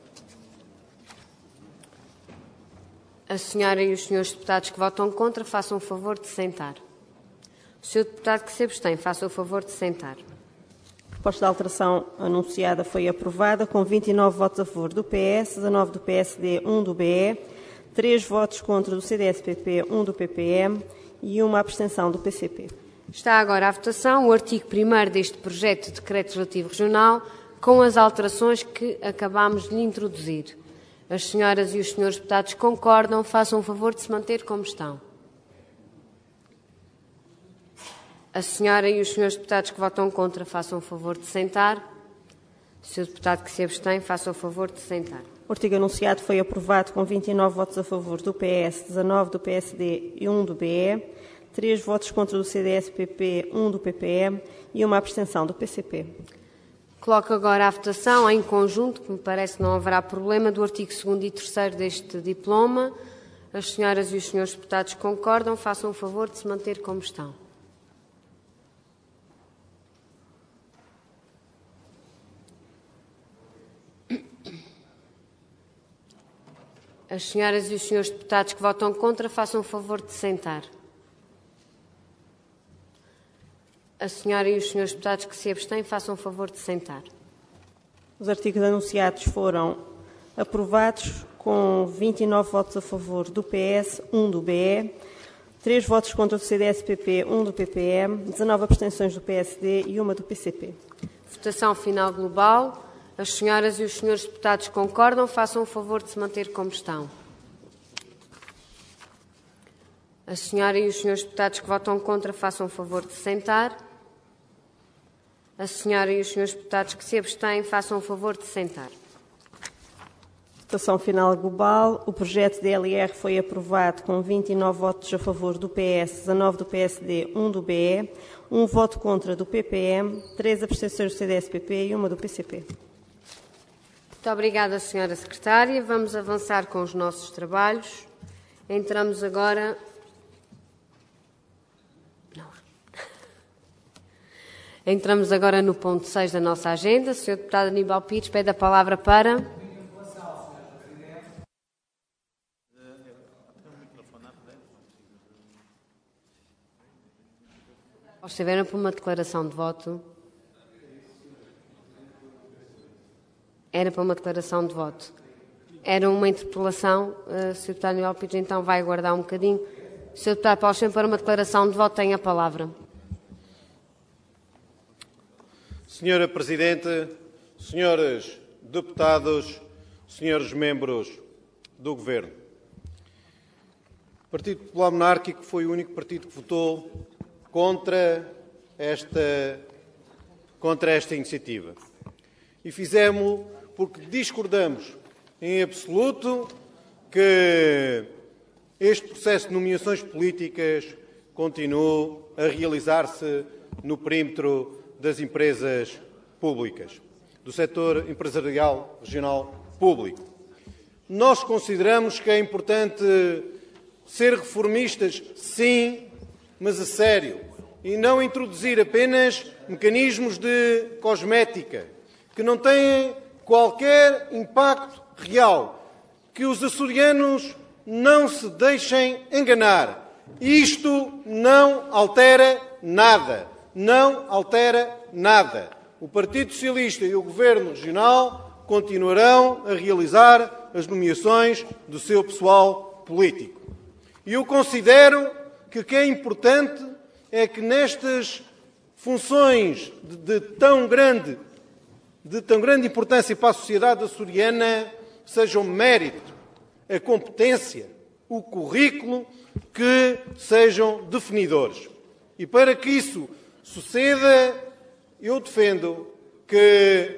A senhora e os senhores deputados que votam contra, façam o favor de sentar. O senhor deputado que se abstém, faça o favor de sentar. A proposta de alteração anunciada foi aprovada com vinte e nove votos a favor do P S, dezanove do P S D, um do B E, três votos contra do C D S P P, um do P P M e uma abstenção do P C P. Está agora à votação o artigo primeiro deste projeto de decreto legislativo regional com as alterações que acabámos de lhe introduzir. As senhoras e os senhores deputados concordam, façam o favor de se manter como estão. A senhora e os senhores deputados que votam contra, façam o favor de sentar. O senhor deputado que se abstém, faça o favor de sentar. O artigo anunciado foi aprovado com vinte e nove votos a favor do P S, dezanove do P S D e um do B E, três votos contra do C D S P P, um do P P M e uma abstenção do P C P. Coloco agora à votação, em conjunto, que me parece que não haverá problema, do artigo segundo e terceiro deste diploma. As senhoras e os senhores deputados concordam, façam o favor de se manter como estão. As senhoras e os senhores deputados que votam contra, façam o favor de sentar. A senhora e os senhores deputados que se abstêm, façam o favor de sentar. Os artigos anunciados foram aprovados com vinte e nove votos a favor do P S, um do B E, três votos contra do C D S P P, um do P P M, dezanove abstenções do P S D e uma do P C P. Votação final global. As senhoras e os senhores deputados concordam, façam o favor de se manter como estão. A senhora e os senhores deputados que votam contra, façam o favor de sentar. A senhora e os senhores deputados que se abstêm, façam o favor de sentar. Votação final global. O projeto de L R foi aprovado com vinte e nove votos a favor do P S, dezanove do P S D, um do B E, um voto contra do P P M, três abstenções do C D S P P e uma do P C P. Muito obrigada, senhora Secretária. Vamos avançar com os nossos trabalhos. Entramos agora... Não. Entramos agora no ponto seis da nossa agenda. O senhor deputado Aníbal Pires pede a palavra para... Ou estiveram por uma declaração de voto? Era para uma declaração de voto. Era uma interpelação. Uh, o senhor deputado Aníbal Pires, então, vai aguardar um bocadinho. O senhor deputado Paulo Chão, para uma declaração de voto, tem a palavra. Senhora Presidente, senhores deputados, senhores membros do Governo. O Partido Popular Monárquico foi o único partido que votou contra esta, contra esta iniciativa. E fizemos porque discordamos em absoluto que este processo de nomeações políticas continue a realizar-se no perímetro das empresas públicas, do setor empresarial regional público. Nós consideramos que é importante ser reformistas, sim, mas a sério, e não introduzir apenas mecanismos de cosmética, que não têm qualquer impacto real, que os açorianos não se deixem enganar. Isto não altera nada, não altera nada. O Partido Socialista e o Governo Regional continuarão a realizar as nomeações do seu pessoal político. E eu considero que o que é importante é que nestas funções de, de tão grande de tão grande importância para a sociedade açoriana sejam o mérito, a competência, o currículo que sejam definidores. E para que isso suceda, eu defendo que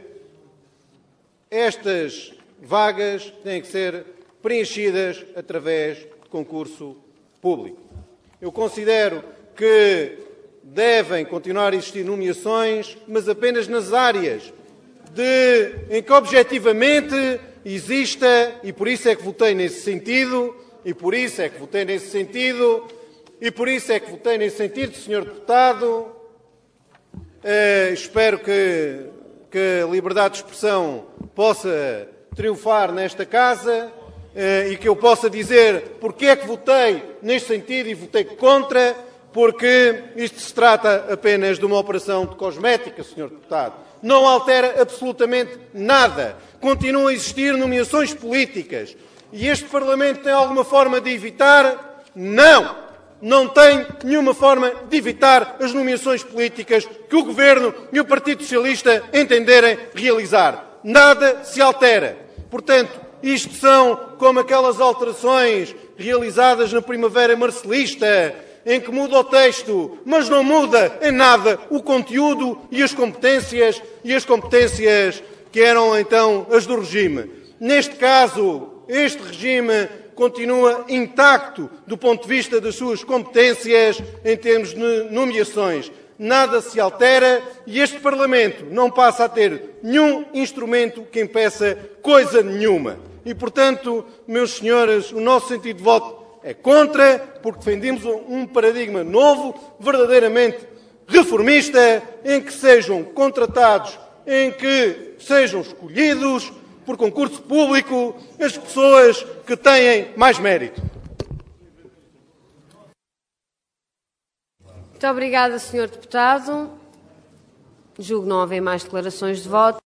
estas vagas têm que ser preenchidas através de concurso público. Eu considero que devem continuar a existir nomeações, mas apenas nas áreas de, em que objetivamente exista, e por isso é que votei nesse sentido, e por isso é que votei nesse sentido, e por isso é que votei nesse sentido, senhor Deputado. Uh, espero que, que a liberdade de expressão possa triunfar nesta Casa uh, e que eu possa dizer porque é que votei neste sentido e votei contra, porque isto se trata apenas de uma operação de cosmética, senhor Deputado. Não altera absolutamente nada. Continuam a existir nomeações políticas. E este Parlamento tem alguma forma de evitar? Não! Não tem nenhuma forma de evitar as nomeações políticas que o Governo e o Partido Socialista entenderem realizar. Nada se altera. Portanto, isto são como aquelas alterações realizadas na Primavera Marcelista, em que muda o texto, mas não muda em nada o conteúdo e as competências, e as competências que eram então as do regime. Neste caso, este regime continua intacto do ponto de vista das suas competências em termos de nomeações. Nada se altera e este Parlamento não passa a ter nenhum instrumento que impeça coisa nenhuma. E, portanto, meus senhores, o nosso sentido de voto é contra, porque defendemos um paradigma novo, verdadeiramente reformista, em que sejam contratados, em que sejam escolhidos por concurso público as pessoas que têm mais mérito. Muito obrigada, senhor Deputado. Julgo que não haver mais declarações de voto.